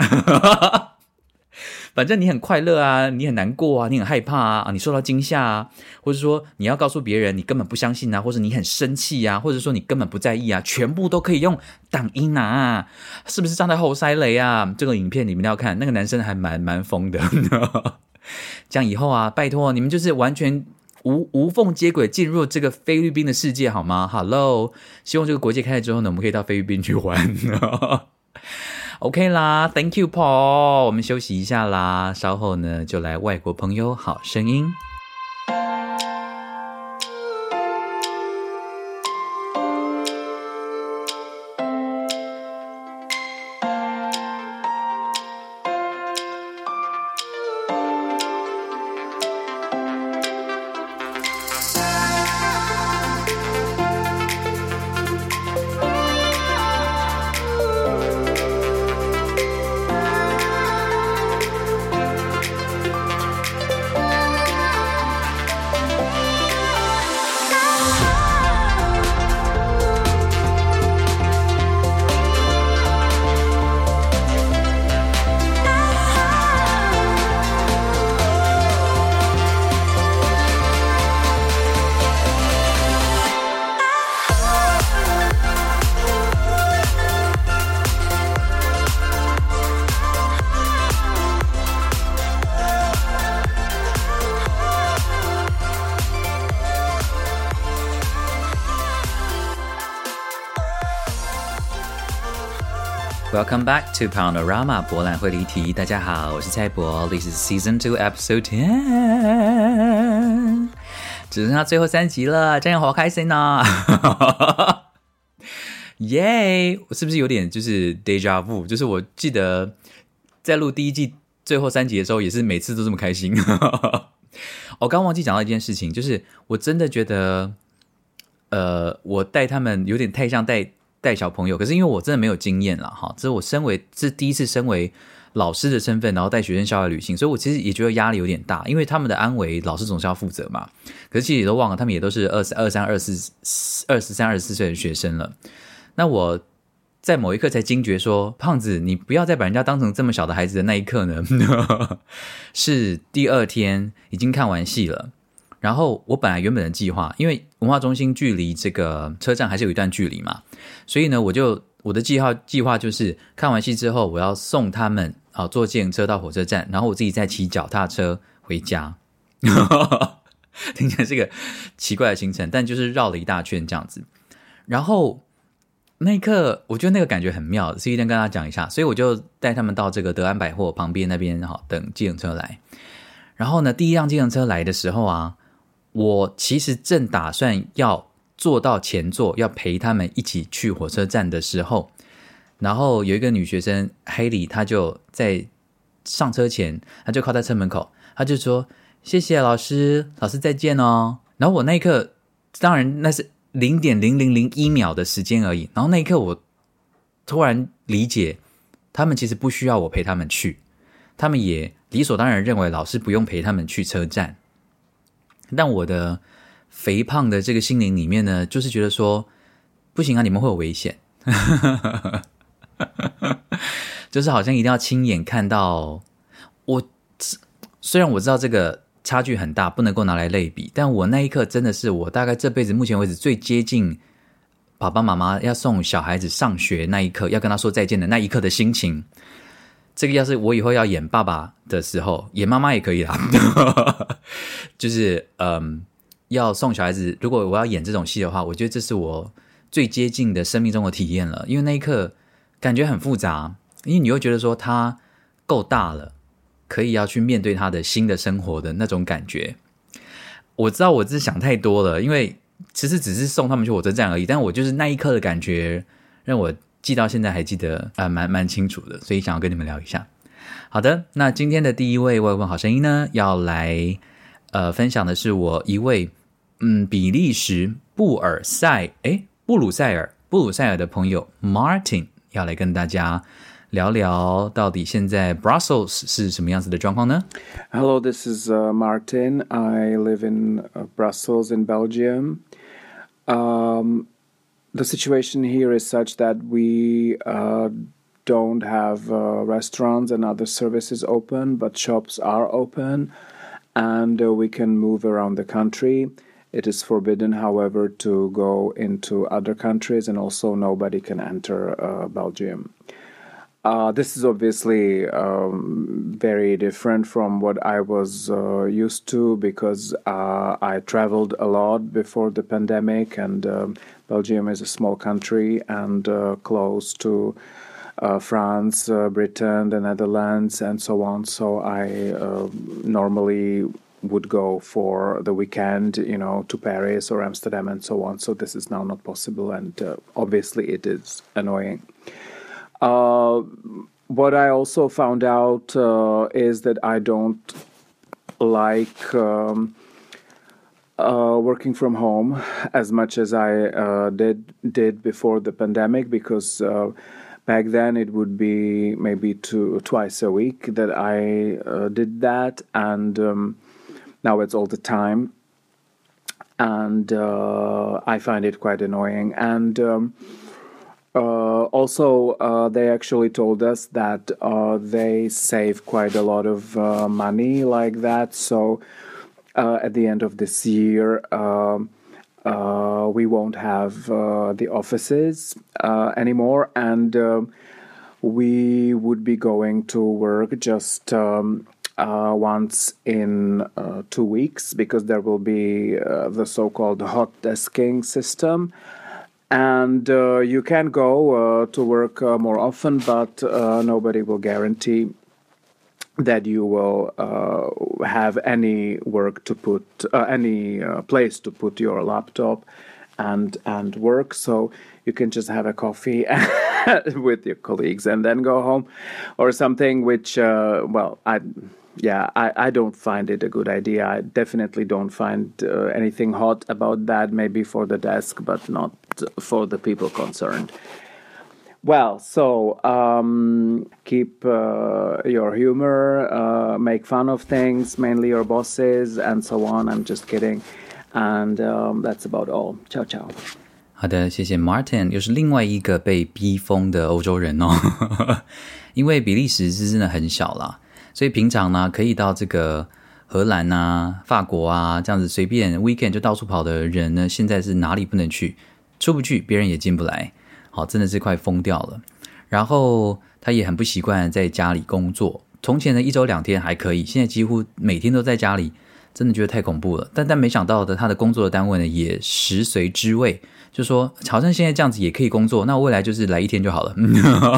反正你很快乐啊，你很难过啊，你很害怕啊，你受到惊吓啊，或者说你要告诉别人你根本不相信啊，或者你很生气啊，或者说你根本不在意啊，全部都可以用当音啊，是不是站在后塞雷啊？这个影片你们要看，那个男生还蛮蛮疯的。这样以后啊，拜托你们就是完全无无缝接轨进入这个菲律宾的世界好吗 ？Hello， 希望这个国界开了之后呢，我们可以到菲律宾去玩。OK 啦 ，Thank you Paul， 我们休息一下啦，稍后呢就来外国朋友好声音。Welcome back to Panorama 博览会离题。大家好，我是蔡博 ，This is Season Two Episode Ten， 只剩下最后三集了，这样好开心呢！耶！我是不是有点就是 déjà vu？ 就是我记得在录第一季最后三集的时候，也是每次都这么开心。我刚忘记讲到一件事情，就是我真的觉得，呃，我带他们有点太像带。带小朋友，可是因为我真的没有经验啦，哈，这是我身为这第一次身为老师的身份，然后带学生校外旅行，所以我其实也觉得压力有点大，因为他们的安危老师总是要负责嘛。可是其实也都忘了，他们也都是二十二三、二四、二十三、二十四岁的学生了。那我在某一刻才惊觉说，胖子，你不要再把人家当成这么小的孩子的那一刻呢，是第二天已经看完戏了。 然后我本来原本的计划，因为文化中心距离这个车站还是有一段距离嘛，所以呢，我就我的计划计划就是看完戏之后，我要送他们啊坐计程车到火车站，然后我自己再骑脚踏车回家。听起来是个奇怪的行程，但就是绕了一大圈这样子。然后那一刻，我觉得那个感觉很妙，所以跟大家讲一下，所以我就带他们到这个德安百货旁边那边好等计程车来。然后呢，第一辆计程车来的时候啊，我其实正打算要坐到前座，要陪他们一起去火车站的时候，然后有一个女学生黑莉，她就在上车前，她就靠在车门口，她就说谢谢老师，老师再见哦。然后我那一刻，当然那是零点零零零一秒的时间而已，然后那一刻我突然理解，他们其实不需要我陪他们去，他们也理所当然认为老师不用陪他们去车站。但我的肥胖的这个心灵里面呢，就是觉得说不行啊，你们会有危险。就是好像一定要亲眼看到我，虽然我知道这个差距很大，不能够拿来类比，但我那一刻真的是我大概这辈子目前为止最接近爸爸妈妈要送小孩子上学那一刻，要跟他说再见的那一刻的心情。这个要是我以后要演爸爸的时候，演妈妈也可以啦。就是嗯，要送小孩子，如果我要演这种戏的话，我觉得这是我最接近的生命中的体验了。因为那一刻感觉很复杂，因为你又觉得说他够大了，可以要去面对他的新的生活的那种感觉。我知道我是想太多了，因为其实只是送他们去火车站而已，但我就是那一刻的感觉让我记到现在还记得啊，蛮蛮清楚的，所以想要跟你们聊一下。好的，那今天的第一位外问好声音呢，要来呃分享的是我一位嗯比利时布尔塞诶布鲁塞尔布鲁塞尔的朋友 Martin， 要来跟大家聊聊到底现在 Brussels 是什么样子的状况呢？ Hello, this is uh, Martin. I live in uh, Brussels in Belgium. Um, the situation here is such that we uh, don't have uh, restaurants and other services open, but shops are open, and uh, we can move around the country. It is forbidden, however, to go into other countries, and also nobody can enter uh, Belgium. Uh, this is obviously um, very different from what I was uh, used to, because uh, I traveled a lot before the pandemic, and um, Belgium is a small country and uh, close to uh, France, uh, Britain, the Netherlands, and so on. So I uh, normally would go for the weekend, you know, to Paris or Amsterdam and so on. So this is now not possible, and uh, obviously it is annoying. Uh, what I also found out uh, is that I don't like um, uh, working from home as much as I uh, did did before the pandemic, because uh, back then it would be maybe two twice a week that I uh, did that, and um, now it's all the time, and uh, I find it quite annoying. And um, Uh, also, uh, they actually told us that uh, they save quite a lot of uh, money like that. So uh, at the end of this year, uh, uh, we won't have uh, the offices uh, anymore, and uh, we would be going to work just um, uh, once in uh, two weeks, because there will be uh, the so-called hot desking system. And uh, you can go uh, to work uh, more often, but uh, nobody will guarantee that you will uh, have any work to put, uh, any uh, place to put your laptop and and work. So you can just have a coffee with your colleagues and then go home, or something. Which, uh, well, I. Yeah, I, I don't find it a good idea. I definitely don't find uh, anything hot about that, maybe for the desk, but not for the people concerned. Well, so um, keep uh, your humor, uh, make fun of things, mainly your bosses, and so on. I'm just kidding. And um, that's about all. Ciao, ciao. 好的，谢谢 Martin， 又是另外一个被逼疯的欧洲人哦。因为比利时是真的很小啦，所以平常呢可以到这个荷兰啊、法国啊这样子随便 weekend 就到处跑的人呢，现在是哪里不能去，出不去，别人也进不来，好，真的是快疯掉了。然后他也很不习惯在家里工作，从前呢一周两天还可以，现在几乎每天都在家里，真的觉得太恐怖了。但但没想到的，他的工作的单位呢也食髓知味，就说好像现在这样子也可以工作，那未来就是来一天就好了。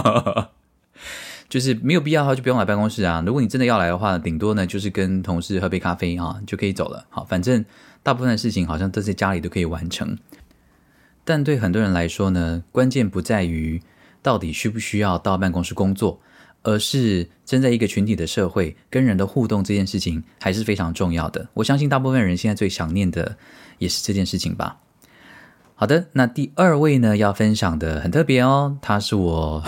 就是没有必要的话就不用来办公室啊，如果你真的要来的话，顶多呢就是跟同事喝杯咖啡啊就可以走了。好，反正大部分的事情好像都在家里都可以完成。但对很多人来说呢，关键不在于到底需不需要到办公室工作，而是真在一个群体的社会跟人的互动这件事情还是非常重要的。我相信大部分人现在最想念的也是这件事情吧。好的，那第二位呢要分享的很特别哦，他是我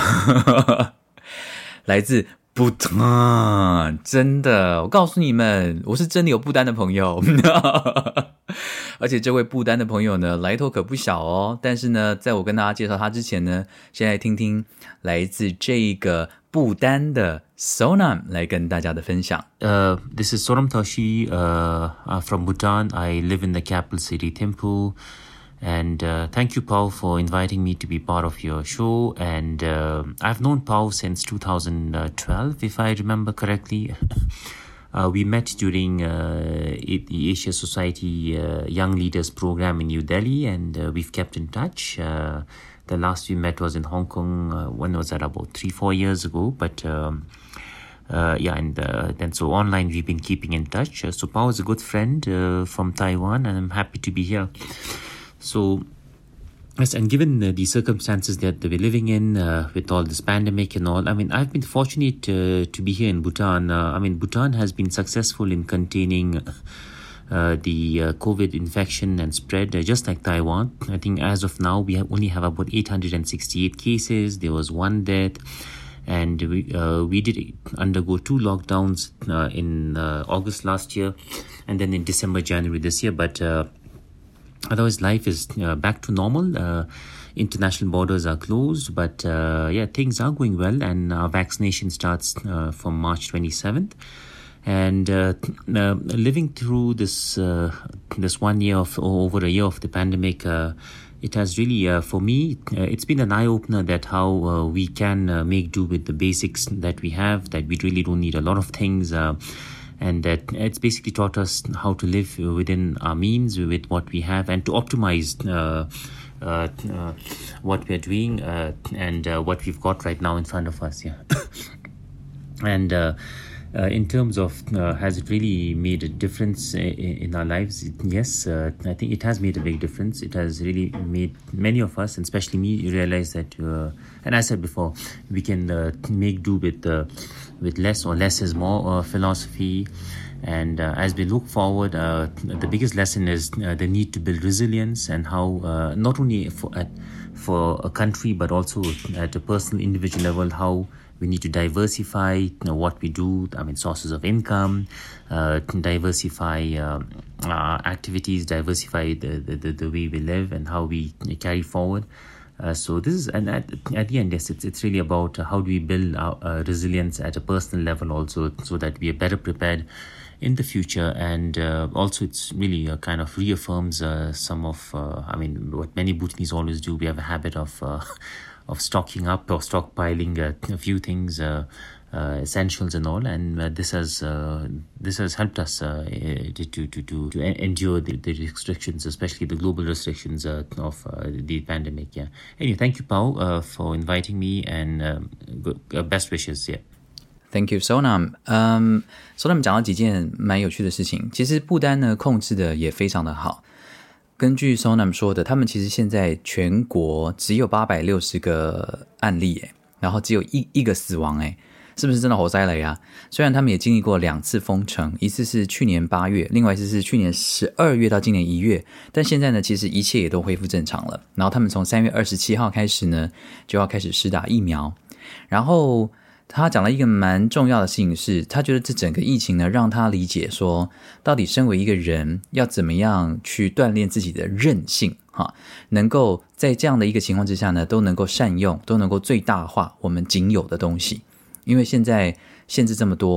来自不丹，真的，我告诉你们，我是真的有不丹的朋友。而且这位不丹的朋友呢，来头可不小哦。但是呢，在我跟大家介绍他之前呢，先来听听来自这个不丹的 Sonam 来跟大家的分享。 Uh, this is Sonam Toshi uh, uh, from Bhutan. I live in the capital city, Thimphu. And uh, thank you, Pao, for inviting me to be part of your show. And uh, I've known Pao since two thousand twelve, if I remember correctly. Uh, we met during uh, the Asia Society uh, Young Leaders Program in New Delhi, and uh, we've kept in touch. Uh, the last we met was in Hong Kong. Uh, when was that? About three, four years ago. But um, uh, yeah, and uh, then so online we've been keeping in touch. Uh, so Pao is a good friend uh, from Taiwan, and I'm happy to be here. So, yes, and given uh, the circumstances that we're living in uh, with all this pandemic and all, I mean, I've been fortunate uh, to be here in Bhutan. Uh, I mean, Bhutan has been successful in containing uh, the uh, COVID infection and spread, uh, just like Taiwan. I think as of now, we have only have about eight hundred sixty-eight cases. There was one death. And we uh, we did undergo two lockdowns uh, in uh, August last year and then in December, January this year. But uh, otherwise, life is uh, back to normal. Uh, international borders are closed, but uh, yeah, things are going well, and our vaccination starts uh, from March twenty-seventh. And uh, uh, living through this uh, this one year of or over a year of the pandemic, uh, it has really, uh, for me, uh, it's been an eye opener that how uh, we can uh, make do with the basics that we have. That we really don't need a lot of things. Uh, And that it's basically taught us how to live within our means with what we have, and to optimize uh, uh, uh, what we're doing uh, and uh, what we've got right now in front of us. Yeah. And uh, uh, in terms of uh, has it really made a difference in, in our lives? Yes, uh, I think it has made a big difference. It has really made many of us, and especially me, realize that, uh, and I said before, we can uh, make do with uh, with less, or less is more uh, philosophy. And uh, as we look forward, uh, the biggest lesson is uh, the need to build resilience, and how uh, not only for at, for a country but also at a personal, individual level, how we need to diversify you know, what we do. I mean, sources of income, uh, diversify uh, our activities, diversify the, the, the way we live and how we carry forward. Uh, so this is, and at, at the end, yes, it's it's really about uh, how do we build our uh, resilience at a personal level also, so that we are better prepared in the future. And uh, also it's really uh, kind of reaffirms uh, some of, uh, I mean, what many Bhutanese always do. We have a habit of uh, of stocking up or stockpiling uh, a few things, uh, uh, essentials and all, and uh, this has uh, this has helped us uh, to to to to endure the, the restrictions, especially the global restrictions uh, of uh, the pandemic. Yeah. Anyway, thank you, Pao, uh, for inviting me, and um, uh, best wishes. Yeah. Thank you, Sonam. Um, Sonam 讲到几件蛮有趣的事情。其实不丹呢控制的也非常的好。根据 Sonam 说的，他们其实现在全国只有八百六十个案例耶，然后只有一一个死亡耶，是不是真的活塞雷啊？虽然他们也经历过两次封城，一次是去年八月，另外一次是去年十二月到今年一月，但现在呢，其实一切也都恢复正常了。然后他们从三月二十七号开始呢，就要开始施打疫苗，然后他讲了一个蛮重要的事情是，他觉得这整个疫情呢，让他理解说，到底身为一个人要怎么样去锻炼自己的韧性，哈，能够在这样的一个情况之下呢，都能够善用，都能够最大化我们仅有的东西。因为现在限制这么多，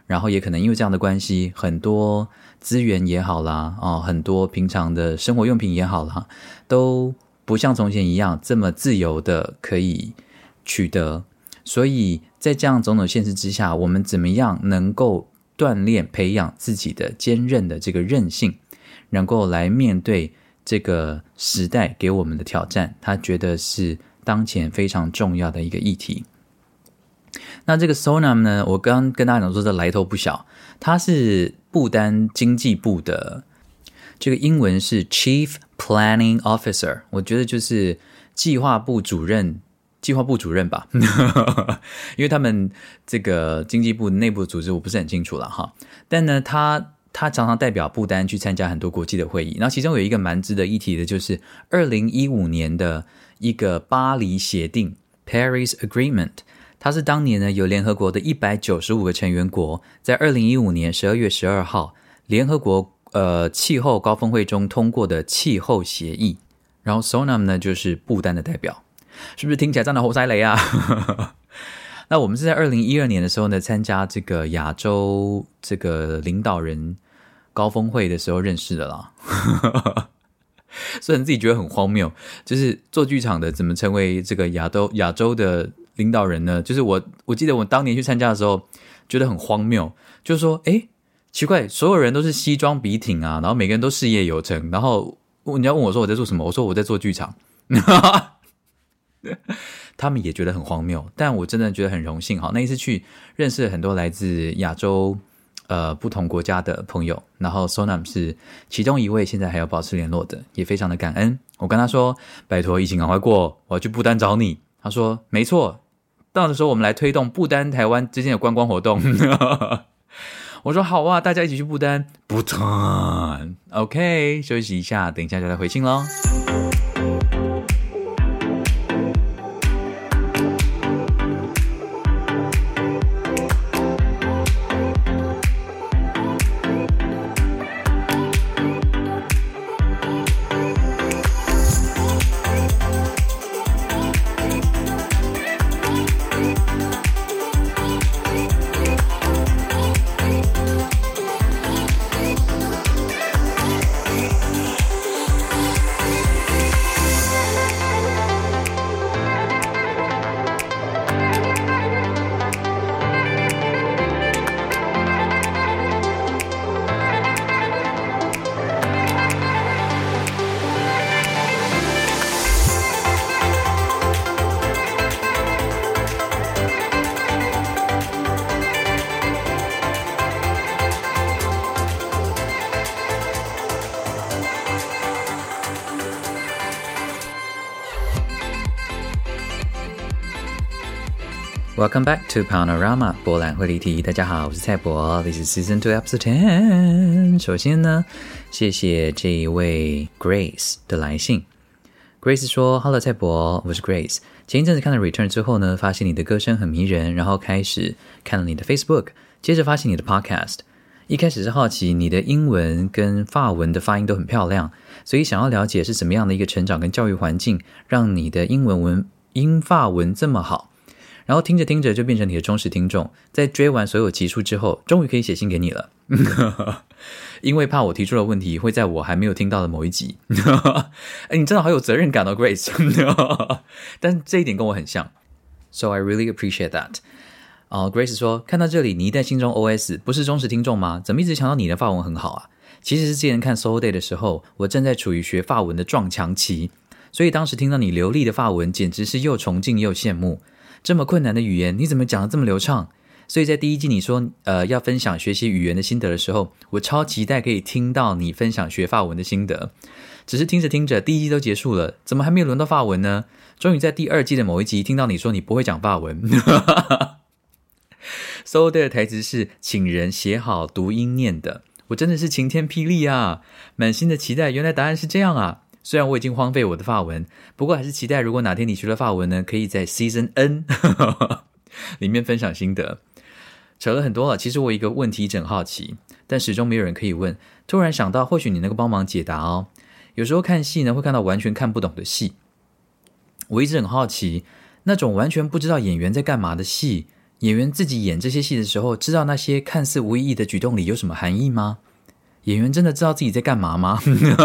然后也可能因为这样的关系，很多资源也好啦，哦，很多平常的生活用品也好啦，都不像从前一样这么自由的可以取得。所以在这样种种现实之下，我们怎么样能够锻炼培养自己的坚韧的这个韧性，能够来面对这个时代给我们的挑战，他觉得是当前非常重要的一个议题。那这个 Sonam 呢，我刚刚跟大家讲说这来头不小，他是不丹经济部的，这个英文是 Chief Planning Officer， 我觉得就是计划部主任计划部主任吧因为他们这个经济部内部组织我不是很清楚了哈，但呢他他常常代表不丹去参加很多国际的会议，然后其中有一个蛮值得一提的，就是二零一五年的一个巴黎协定 Paris Agreement， 它是当年呢有联合国的一百九十五个成员国在二零一五年十二月十二号联合国呃气候高峰会中通过的气候协议，然后 Sonam 呢就是不丹的代表，是不是听起来真的猴塞雷啊那我们是在二零一二年的时候呢参加这个亚洲这个领导人高峰会的时候认识的啦虽然自己觉得很荒谬，就是做剧场的怎么成为这个亚洲亚洲的领导人呢？就是我我记得我当年去参加的时候觉得很荒谬，就是说诶奇怪，所有人都是西装笔挺啊，然后每个人都事业有成，然后人家问我说我在做什么，我说我在做剧场他们也觉得很荒谬，但我真的觉得很荣幸。好，那一次去认识了很多来自亚洲呃不同国家的朋友，然后 Sonam 是其中一位，现在还有保持联络的，也非常的感恩。我跟他说拜托疫情赶快过，我要去不丹找你。他说没错，到的时候我们来推动不丹台湾之间的观光活动我说好啊，大家一起去不丹。不丹 OK 休息一下，等一下就来回信咯。Welcome back to Panorama 博览会离题。大家好，我是蔡博 This is Season two Episode ten。 首先呢，谢谢这一位 Grace 的来信。 Grace 说 Hello 蔡博，我是 Grace。 前一阵子看了 Return 之后呢，发现你的歌声很迷人，然后开始看了你的 Facebook， 接着发现你的 Podcast。 一开始是好奇你的英文跟法文的发音都很漂亮，所以想要了解是怎么样的一个成长跟教育环境让你的英文文英法文这么好，然后听着听着就变成你的忠实听众，在追完所有集数之后终于可以写信给你了因为怕我提出的问题会在我还没有听到的某一集诶你真的好有责任感哦 Grace 但这一点跟我很像， So I really appreciate that、uh, Grace 说看到这里你一旦心中 O S 不是忠实听众吗？怎么一直想到你的法文很好啊？其实是之前看 Soul Day 的时候，我正在处于学法文的撞墙期，所以当时听到你流利的法文简直是又崇敬又羡慕，这么困难的语言你怎么讲得这么流畅？所以在第一季你说呃要分享学习语言的心得的时候，我超期待可以听到你分享学法文的心得。只是听着听着第一季都结束了，怎么还没有轮到法文呢？终于在第二季的某一集听到你说你不会讲法文So 的台词是请人写好读音念的，我真的是晴天霹雳啊，满心的期待，原来答案是这样啊。虽然我已经荒废我的法文，不过还是期待如果哪天你学了法文呢，可以在 Season N 里面分享心得。扯了很多了，其实我一个问题一直很好奇，但始终没有人可以问，突然想到或许你能够帮忙解答哦。有时候看戏呢会看到完全看不懂的戏，我一直很好奇那种完全不知道演员在干嘛的戏演员自己演这些戏的时候，知道那些看似无意义的举动里有什么含义吗？演员真的知道自己在干嘛吗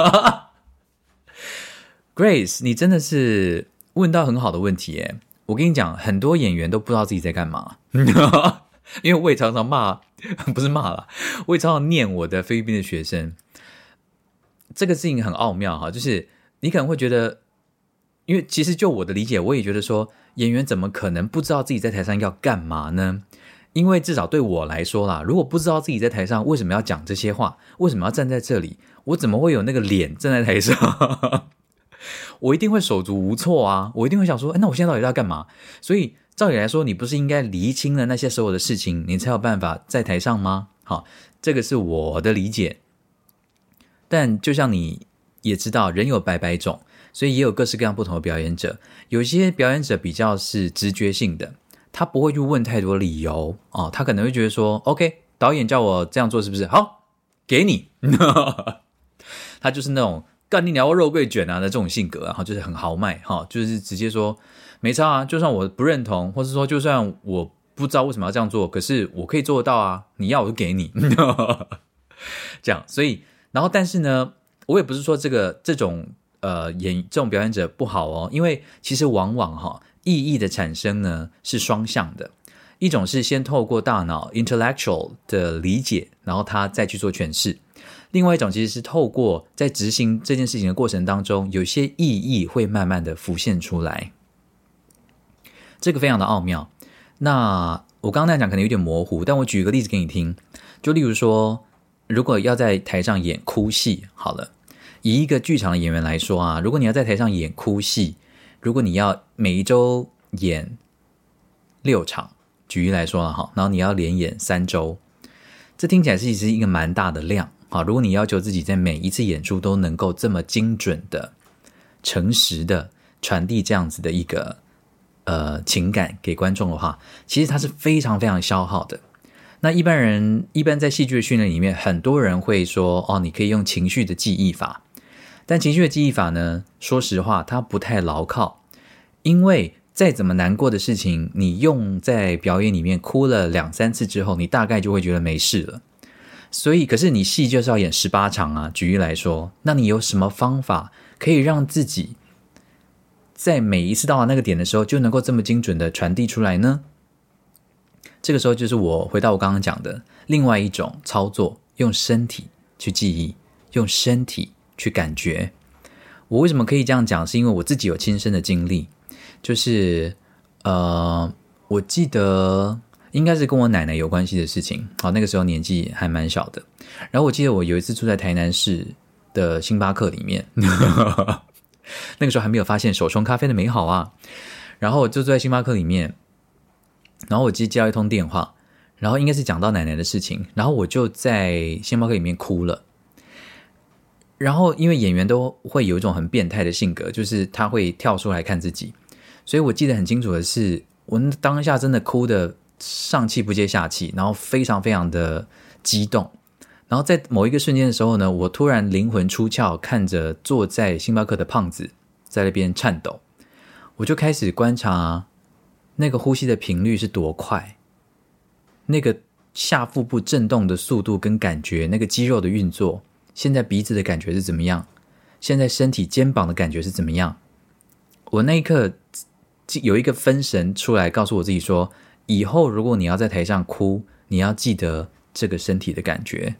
？Grace， 你真的是问到很好的问题耶。我跟你讲，很多演员都不知道自己在干嘛因为我也常常骂，不是骂啦，我也常常念我的菲律宾的学生。这个事情很奥妙哈，就是你可能会觉得，因为其实就我的理解，我也觉得说，演员怎么可能不知道自己在台上要干嘛呢？因为至少对我来说啦，如果不知道自己在台上为什么要讲这些话，为什么要站在这里，我怎么会有那个脸站在台上我一定会手足无措啊，我一定会想说，那我现在到底要干嘛？所以照理来说，你不是应该厘清了那些所有的事情，你才有办法在台上吗？好，这个是我的理解。但就像你也知道，人有百百种，所以也有各式各样不同的表演者。有些表演者比较是直觉性的，他不会去问太多理由哦，他可能会觉得说 OK， 导演叫我这样做是不是？好，给你他就是那种干你鸟肉桂卷啊的这种性格，然后就是很豪迈哈，就是直接说没差啊，就算我不认同，或是说就算我不知道为什么要这样做，可是我可以做得到啊，你要我就给你这样。所以然后但是呢，我也不是说这个这种呃演这种表演者不好哦，因为其实往往哈意义的产生呢是双向的，一种是先透过大脑 intellectual 的理解，然后他再去做诠释。另外一种其实是透过在执行这件事情的过程当中，有些意义会慢慢的浮现出来，这个非常的奥妙。那我刚刚那样讲可能有点模糊，但我举一个例子给你听，就例如说，如果要在台上演哭戏，好了，以一个剧场的演员来说啊，如果你要在台上演哭戏，如果你要每一周演六场，举例来说了哈，然后你要连演三周，这听起来是其实一个蛮大的量。好，如果你要求自己在每一次演出都能够这么精准的、诚实的传递这样子的一个呃情感给观众的话，其实它是非常非常消耗的。那一般人一般在戏剧的训练里面，很多人会说哦，你可以用情绪的记忆法，但情绪的记忆法呢，说实话它不太牢靠，因为再怎么难过的事情，你用在表演里面哭了两三次之后，你大概就会觉得没事了。所以可是你戏就是要演十八场啊，举例来说，那你有什么方法可以让自己在每一次到达那个点的时候就能够这么精准的传递出来呢？这个时候就是我回到我刚刚讲的另外一种操作，用身体去记忆，用身体去感觉。我为什么可以这样讲，是因为我自己有亲身的经历，就是呃，我记得应该是跟我奶奶有关系的事情。好，那个时候年纪还蛮小的。然后我记得我有一次住在台南市的星巴克里面，那个时候还没有发现手冲咖啡的美好啊。然后我就住在星巴克里面，然后我接接到一通电话，然后应该是讲到奶奶的事情，然后我就在星巴克里面哭了。然后因为演员都会有一种很变态的性格，就是他会跳出来看自己，所以我记得很清楚的是，我当下真的哭的上气不接下气，然后非常非常的激动。然后在某一个瞬间的时候呢，我突然灵魂出窍，看着坐在星巴克的胖子在那边颤抖，我就开始观察那个呼吸的频率是多快，那个下腹部震动的速度跟感觉，那个肌肉的运作，现在鼻子的感觉是怎么样，现在身体肩膀的感觉是怎么样。我那一刻有一个分神出来告诉我自己说，以后如果你要在台上哭，你要记得这个身体的感觉。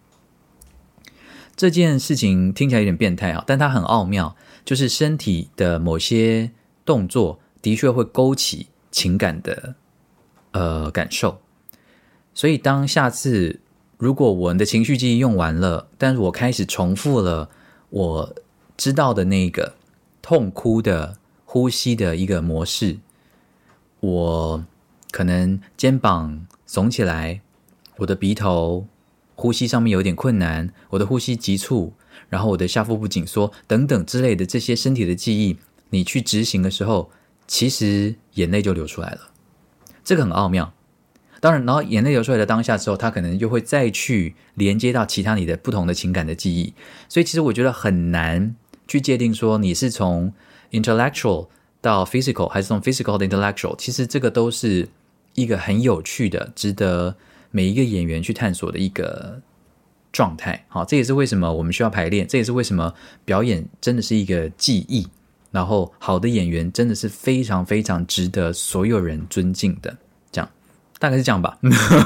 这件事情听起来有点变态啊，但它很奥妙，就是身体的某些动作的确会勾起情感的呃感受。所以当下次如果我的情绪记忆用完了，但是我开始重复了我知道的那个痛哭的呼吸的一个模式，我可能肩膀耸起来，我的鼻头呼吸上面有点困难，我的呼吸急促，然后我的下腹部紧缩等等之类的这些身体的记忆，你去执行的时候，其实眼泪就流出来了。这个很奥妙。当然，然后眼泪流出来的当下之后，它可能就会再去连接到其他你的不同的情感的记忆。所以其实我觉得很难去界定说你是从 intellectual 到 physical 还是从 physical 到 intellectual， 其实这个都是一个很有趣的值得每一个演员去探索的一个状态。好，这也是为什么我们需要排练，这也是为什么表演真的是一个技艺，然后好的演员真的是非常非常值得所有人尊敬的，这样大概是这样吧。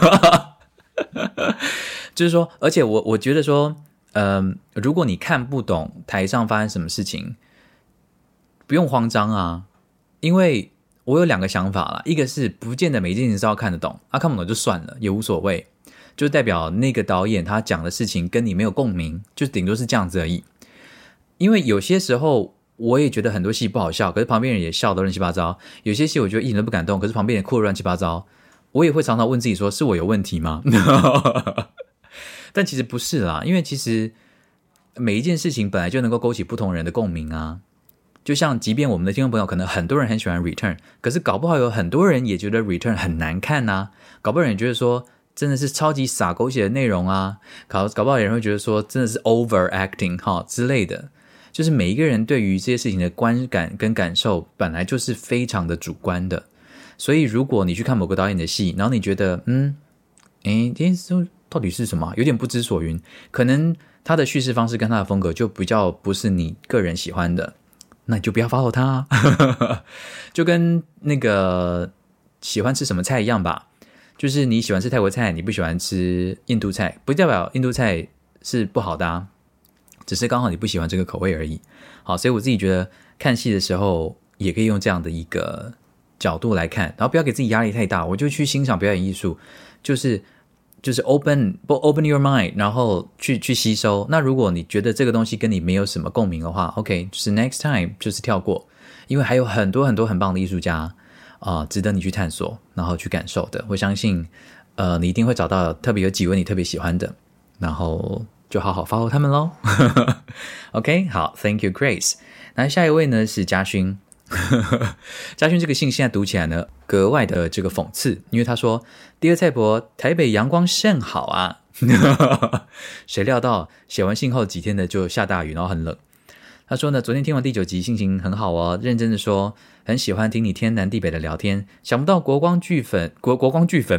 就是说，而且我我觉得说呃，如果你看不懂台上发生什么事情，不用慌张啊，因为我有两个想法啦，一个是不见得每一件事情是要看得懂，啊看不懂就算了也无所谓，就代表那个导演他讲的事情跟你没有共鸣，就顶多是这样子而已。因为有些时候我也觉得很多戏不好笑，可是旁边人也笑得乱七八糟，有些戏我觉得一点都不感动，可是旁边人哭得乱七八糟，我也会常常问自己说，是我有问题吗？但其实不是啦，因为其实每一件事情本来就能够勾起不同人的共鸣啊。就像即便我们的听众朋友可能很多人很喜欢 Return， 可是搞不好有很多人也觉得 Return 很难看啊，搞不好有人觉得说真的是超级洒狗血的内容啊，搞搞不好有人会觉得说真的是 overacting 哈之类的。就是每一个人对于这些事情的观感跟感受本来就是非常的主观的，所以如果你去看某个导演的戏，然后你觉得嗯诶这到底是什么，有点不知所云，可能他的叙事方式跟他的风格就比较不是你个人喜欢的，那你就不要 follow 他啊。就跟那个喜欢吃什么菜一样吧，就是你喜欢吃泰国菜，你不喜欢吃印度菜，不代表印度菜是不好的啊，只是刚好你不喜欢这个口味而已。好，所以我自己觉得看戏的时候也可以用这样的一个角度来看，然后不要给自己压力太大，我就去欣赏表演艺术，就是就是 open open your mind， 然后去去吸收。那如果你觉得这个东西跟你没有什么共鸣的话 OK， 就是 next time 就是跳过，因为还有很多很多很棒的艺术家啊、呃，值得你去探索然后去感受的。我相信呃，你一定会找到特别有几位你特别喜欢的，然后就好好 follow 他们咯。OK， 好 Thank you Grace。 那下一位呢是嘉勋。嘉勋这个信现在读起来呢格外的这个讽刺，因为他说第二蔡伯台北阳光甚好啊。谁料到写完信后几天呢就下大雨，然后很冷。他说呢昨天听完第九集心情很好哦，认真的说很喜欢听你天南地北的聊天，想不到国光剧粉国国光剧粉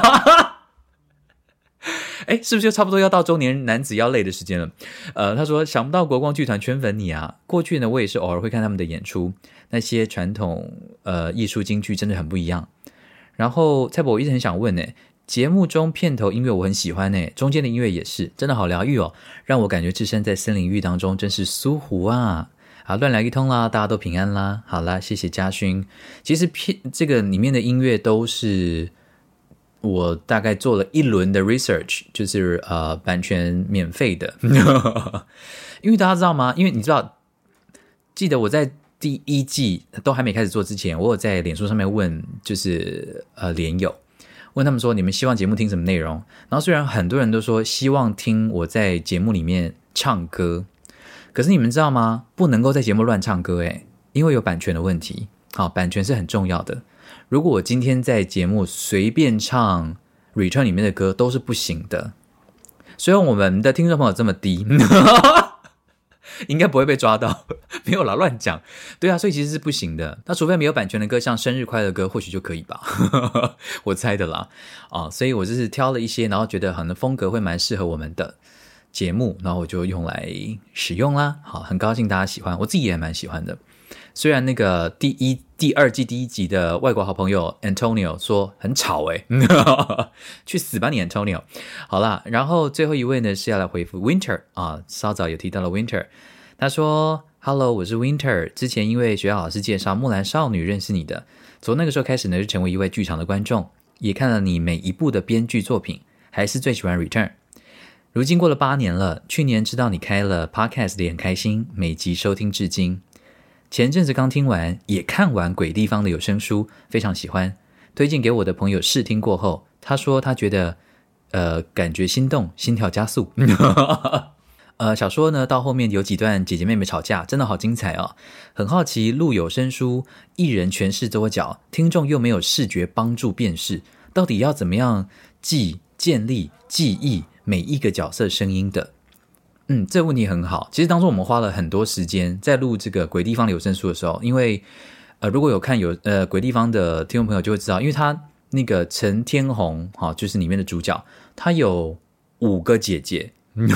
哎，是不是就差不多要到中年男子要累的时间了？呃，他说想不到国光剧团圈粉你啊！过去呢，我也是偶尔会看他们的演出，那些传统呃艺术京剧真的很不一样。然后蔡伯，我一直很想问呢，节目中片头音乐我很喜欢呢，中间的音乐也是，真的好疗愈哦，让我感觉置身在森林浴当中，真是苏湖啊！好，乱聊一通啦，大家都平安啦。好啦，谢谢嘉勋。其实片这个里面的音乐都是我大概做了一轮的 research， 就是呃版权免费的。因为大家知道吗？因为你知道，记得我在第一季都还没开始做之前，我有在脸书上面问，就是呃连友问他们说，你们希望节目听什么内容？然后虽然很多人都说希望听我在节目里面唱歌，可是你们知道吗？不能够在节目乱唱歌诶，因为有版权的问题。好，版权是很重要的。如果我今天在节目随便唱 Return 里面的歌都是不行的，虽然我们的听众朋友这么低应该不会被抓到，没有啦，乱讲。对啊，所以其实是不行的。那除非没有版权的歌，像生日快乐歌或许就可以吧我猜的啦、哦、所以我就是挑了一些，然后觉得可能风格会蛮适合我们的节目，然后我就用来使用啦。好，很高兴大家喜欢，我自己也蛮喜欢的。虽然那个第一第二季第一集的外国好朋友 Antonio 说很吵诶去死吧你 Antonio。 好啦，然后最后一位呢是要来回复 Winter 啊，稍早有提到了 Winter， 他说 Hello 我是 Winter， 之前因为学校老师介绍木兰少女认识你的，从那个时候开始呢就成为一位剧场的观众，也看了你每一部的编剧作品，还是最喜欢 Return。 如今过了八年了，去年知道你开了 Podcast 也很开心，每集收听至今。前阵子刚听完也看完鬼地方的有声书，非常喜欢，推荐给我的朋友试听过后，他说他觉得呃感觉心动，心跳加速呃小说呢到后面有几段姐姐妹妹吵架，真的好精彩哦。很好奇录有声书一人诠释多角，听众又没有视觉帮助辨识，到底要怎么样记建立记忆每一个角色声音的。嗯，这个问题很好。其实当中我们花了很多时间在录这个鬼地方的有声书的时候，因为呃如果有看有呃鬼地方的听众朋友就会知道，因为他那个陈天虹，哈，就是里面的主角，他有五个姐姐。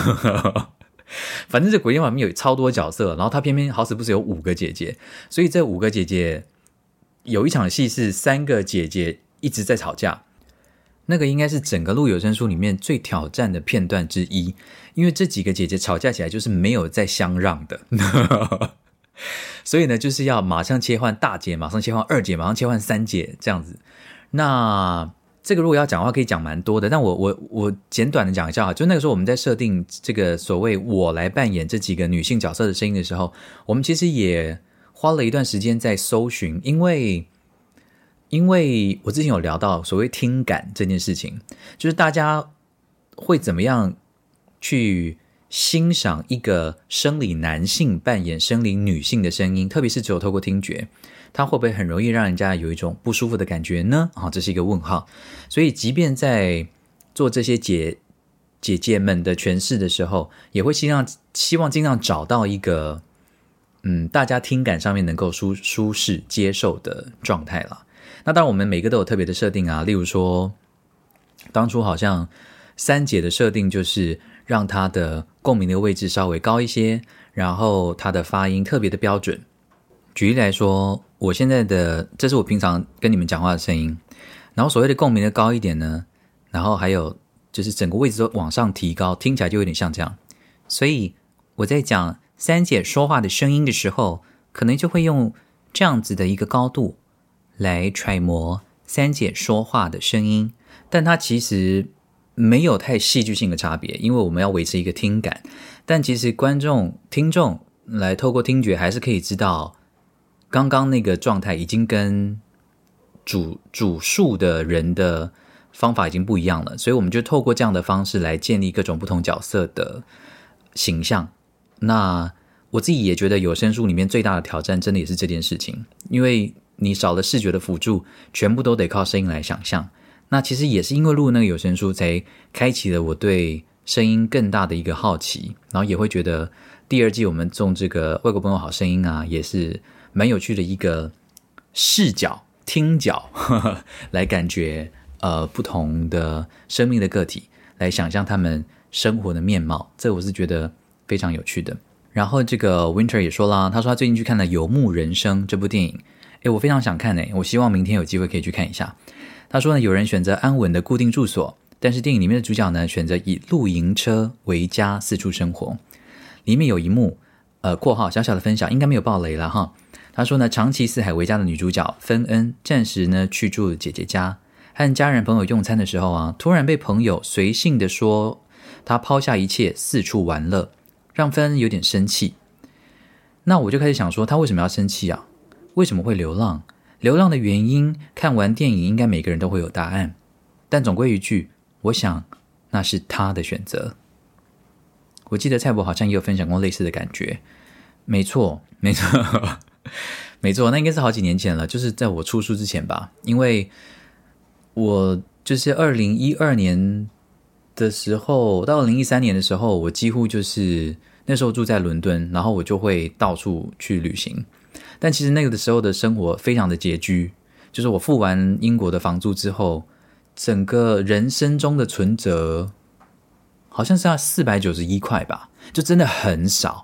反正这鬼电网里面有超多角色，然后他偏偏好死不死有五个姐姐，所以这五个姐姐有一场戏是三个姐姐一直在吵架，那个应该是整个录有声书里面最挑战的片段之一，因为这几个姐姐吵架起来就是没有在相让的所以呢就是要马上切换大姐，马上切换二姐，马上切换三姐这样子。那这个如果要讲的话可以讲蛮多的，但我我我简短的讲一下，就那个时候我们在设定这个所谓我来扮演这几个女性角色的声音的时候，我们其实也花了一段时间在搜寻，因为因为我之前有聊到所谓听感这件事情，就是大家会怎么样去欣赏一个生理男性扮演生理女性的声音，特别是只有透过听觉，它会不会很容易让人家有一种不舒服的感觉呢？啊，这是一个问号。所以即便在做这些姐姐姐们的诠释的时候，也会希望希望尽量找到一个嗯，大家听感上面能够舒舒适接受的状态啦。那当然我们每个都有特别的设定啊，例如说当初好像三姐的设定就是让她的共鸣的位置稍微高一些，然后她的发音特别的标准。举例来说，我现在的这是我平常跟你们讲话的声音，然后所谓的共鸣的高一点呢，然后还有就是整个位置都往上提高，听起来就有点像这样。所以我在讲三姐说话的声音的时候，可能就会用这样子的一个高度来揣摩三姐说话的声音，但它其实没有太戏剧性的差别，因为我们要维持一个听感，但其实观众听众来透过听觉还是可以知道刚刚那个状态已经跟主主述的人的方法已经不一样了，所以我们就透过这样的方式来建立各种不同角色的形象。那我自己也觉得有声书里面最大的挑战真的也是这件事情，因为你少了视觉的辅助，全部都得靠声音来想象。那其实也是因为录那个有声书才开启了我对声音更大的一个好奇，然后也会觉得第二季我们种这个外国朋友好声音啊，也是蛮有趣的一个视角听角呵呵来感觉呃不同的生命的个体，来想象他们生活的面貌，这我是觉得非常有趣的。然后这个 Winter 也说啦，他说他最近去看了《游牧人生》这部电影，诶，我非常想看诶，我希望明天有机会可以去看一下。他说呢，有人选择安稳的固定住所，但是电影里面的主角呢选择以露营车为家四处生活。里面有一幕呃括号小小的分享，应该没有爆雷啦哈。他说呢，长期四海为家的女主角芬恩暂时呢去住姐姐家，和家人朋友用餐的时候啊，突然被朋友随性的说她抛下一切四处玩乐，让芬恩有点生气。那我就开始想说，她为什么要生气啊？为什么会流浪？流浪的原因，看完电影应该每个人都会有答案，但总归一句，我想那是她的选择。我记得蔡伯好像也有分享过类似的感觉。没错没错没错，那应该是好几年前了，就是在我出书之前吧。因为我就是二零一二年的时候到二零一三年的时候，我几乎就是那时候住在伦敦，然后我就会到处去旅行。但其实那个的时候的生活非常的拮据，就是我付完英国的房租之后，整个人生中的存折好像是要四百九十一块吧，就真的很少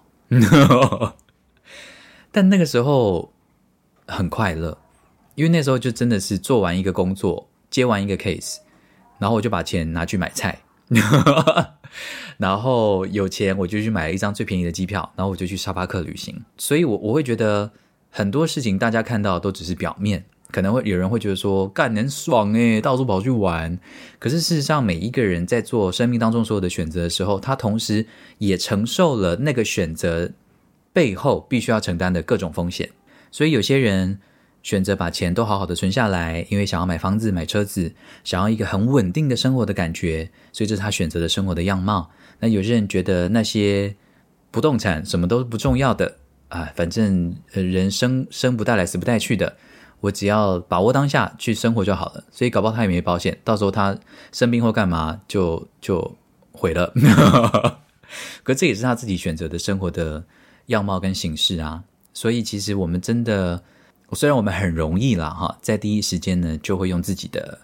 但那个时候很快乐，因为那时候就真的是做完一个工作，接完一个 case， 然后我就把钱拿去买菜然后有钱我就去买了一张最便宜的机票，然后我就去沙巴克旅行。所以我我会觉得很多事情大家看到都只是表面，可能会有人会觉得说干很爽耶，到处跑去玩。可是事实上每一个人在做生命当中所有的选择的时候，他同时也承受了那个选择背后必须要承担的各种风险。所以有些人选择把钱都好好的存下来，因为想要买房子买车子，想要一个很稳定的生活的感觉，所以这是他选择的生活的样貌。那有些人觉得那些不动产什么都不重要的啊，反正人生生不带来死不带去的，我只要把握当下去生活就好了。所以搞不好他也没保险，到时候他生病或干嘛就就毁了可这也是他自己选择的生活的样貌跟形式啊。所以其实我们真的，虽然我们很容易啦哈，在第一时间呢就会用自己的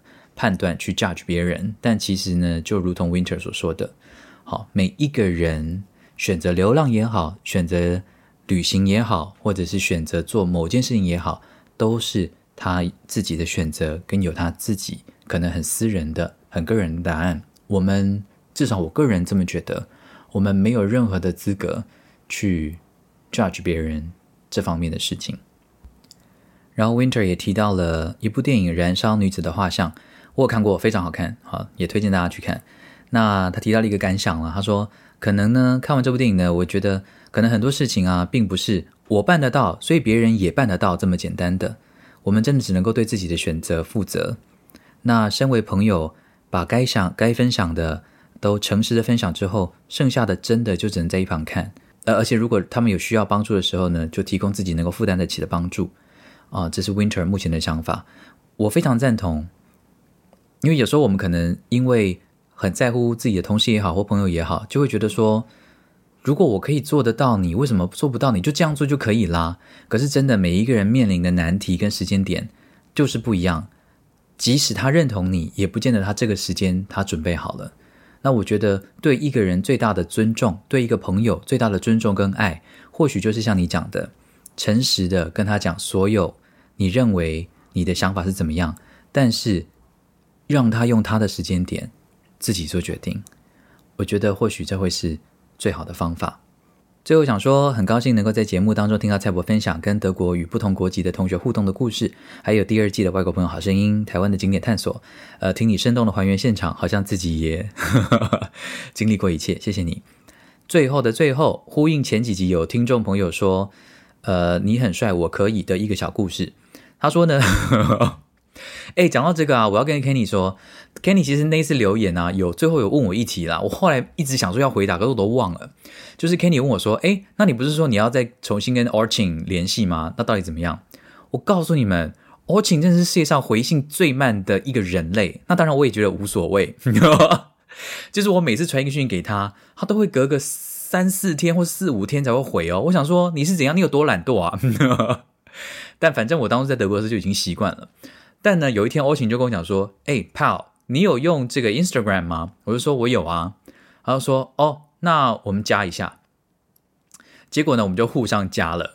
判断去 judge 别人，但其实呢，就如同 Winter 所说的，好，每一个人选择流浪也好，选择旅行也好，或者是选择做某件事情也好，都是他自己的选择，跟有他自己可能很私人的、很个人的答案。我们至少我个人这么觉得，我们没有任何的资格去 judge 别人这方面的事情。然后 Winter 也提到了一部电影《燃烧女子的画像》，我有看过，非常好看，好，也推荐大家去看。那他提到了一个感想了，他说可能呢看完这部电影呢，我觉得可能很多事情啊并不是我办得到所以别人也办得到这么简单的，我们真的只能够对自己的选择负责。那身为朋友，把该想该分享的都诚实的分享之后，剩下的真的就只能在一旁看，呃，而且如果他们有需要帮助的时候呢，就提供自己能够负担得起的帮助啊、呃，这是 Winter 目前的想法，我非常赞同。因为有时候我们可能因为很在乎自己的同事也好或朋友也好，就会觉得说，如果我可以做得到，你为什么做不到？你就这样做就可以啦。可是真的每一个人面临的难题跟时间点就是不一样，即使他认同你，也不见得他这个时间他准备好了。那我觉得对一个人最大的尊重，对一个朋友最大的尊重跟爱，或许就是像你讲的，诚实的跟他讲所有你认为你的想法是怎么样，但是让他用他的时间点自己做决定。我觉得或许这会是最好的方法。最后想说，很高兴能够在节目当中听到蔡伯分享跟德国与不同国籍的同学互动的故事，还有第二季的外国朋友好声音，台湾的景点探索，呃，听你生动的还原现场，好像自己也经历过一切，谢谢你。最后的最后，呼应前几集有听众朋友说，呃，你很帅，我可以的一个小故事。他说呢哎，讲到这个啊，我要跟 Kenny 说 Kenny 其实那一次留言啊，有最后有问我一题啦，我后来一直想说要回答，可是我都忘了。就是 Kenny 问我说，哎，那你不是说你要再重新跟 Orchin 联系吗？那到底怎么样？我告诉你们， Orchin 真是世界上回信最慢的一个人类。那当然我也觉得无所谓就是我每次传一个讯息给他，他都会隔个三四天或四五天才会回哦。我想说你是怎样，你有多懒惰啊但反正我当初在德国的时候就已经习惯了。但呢，有一天 Orchin 就跟我讲说，哎 Pal， 你有用这个 Instagram 吗？我就说我有啊。他就说，哦，那我们加一下。结果呢，我们就互相加了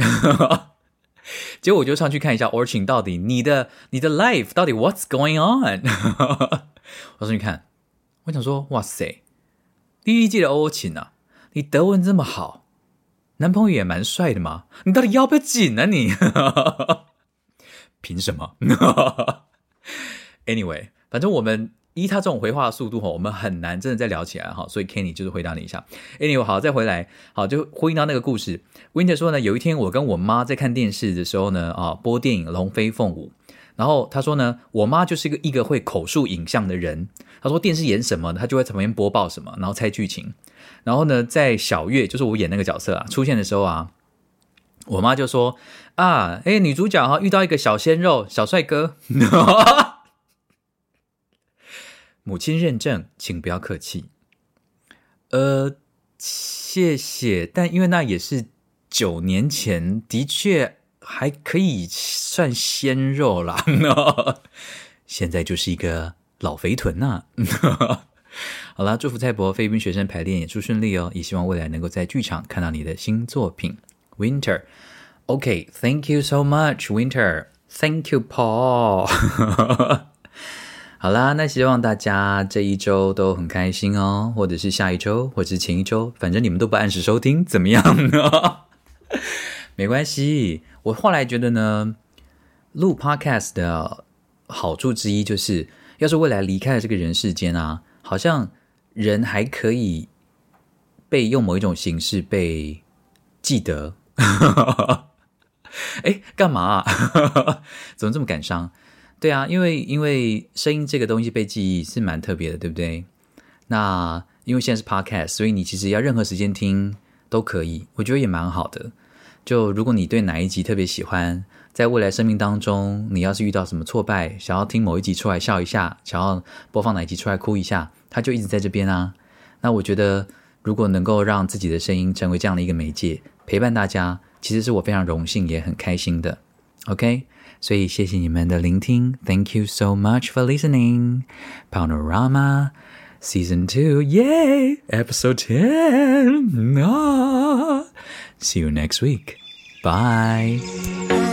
结果我就上去看一下 Orchin 到底你的你的 life 到底 what's going on 我上去看，我想说，哇塞，第一届的 Orchin 啊，你德文这么好，男朋友也蛮帅的嘛，你到底要不要紧啊你凭什么？Anyway， 反正我们依他这种回话的速度，我们很难真的再聊起来，所以 Kenny 就是回答你一下。Anyway， 好，再回来，好，就呼应到那个故事。Winter 说呢，有一天我跟我妈在看电视的时候呢，啊，播电影《龙飞凤舞》，然后他说呢，我妈就是一个一个会口述影像的人。他说电视演什么，他就会在旁边播报什么，然后猜剧情。然后呢，在小月，就是我演那个角色啊，出现的时候啊，我妈就说啊，哎，女主角哈遇到一个小鲜肉小帅哥母亲认证，请不要客气。呃，谢谢，但因为那也是九年前，的确还可以算鲜肉啦现在就是一个老肥臀啊好啦，祝福蔡伯菲律宾学生排练演出顺利哦，也希望未来能够在剧场看到你的新作品 Winter。 OK, thank you so much Winter. Thank you Paul 好啦，那希望大家这一周都很开心哦，或者是下一周，或者是前一周，反正你们都不按时收听，怎么样呢没关系，我后来觉得呢，录 podcast 的好处之一就是，要是未来离开了这个人世间啊，好像人还可以被用某一种形式被记得哎，干嘛啊怎么这么感伤？对啊，因为因为声音这个东西被记忆是蛮特别的，对不对？那因为现在是 podcast， 所以你其实要任何时间听都可以，我觉得也蛮好的。就如果你对哪一集特别喜欢，在未来生命当中，你要是遇到什么挫败，想要听某一集出来笑一下，想要播放哪一集出来哭一下，它就一直在这边啊。那我觉得如果能够让自己的声音成为这样的一个媒介，陪伴大家，其实是我非常荣幸也很开心的。 OK， 所以谢谢你们的聆听 Thank you so much for listening Paonorama Season two Yay Episode ten ah. See you next week Bye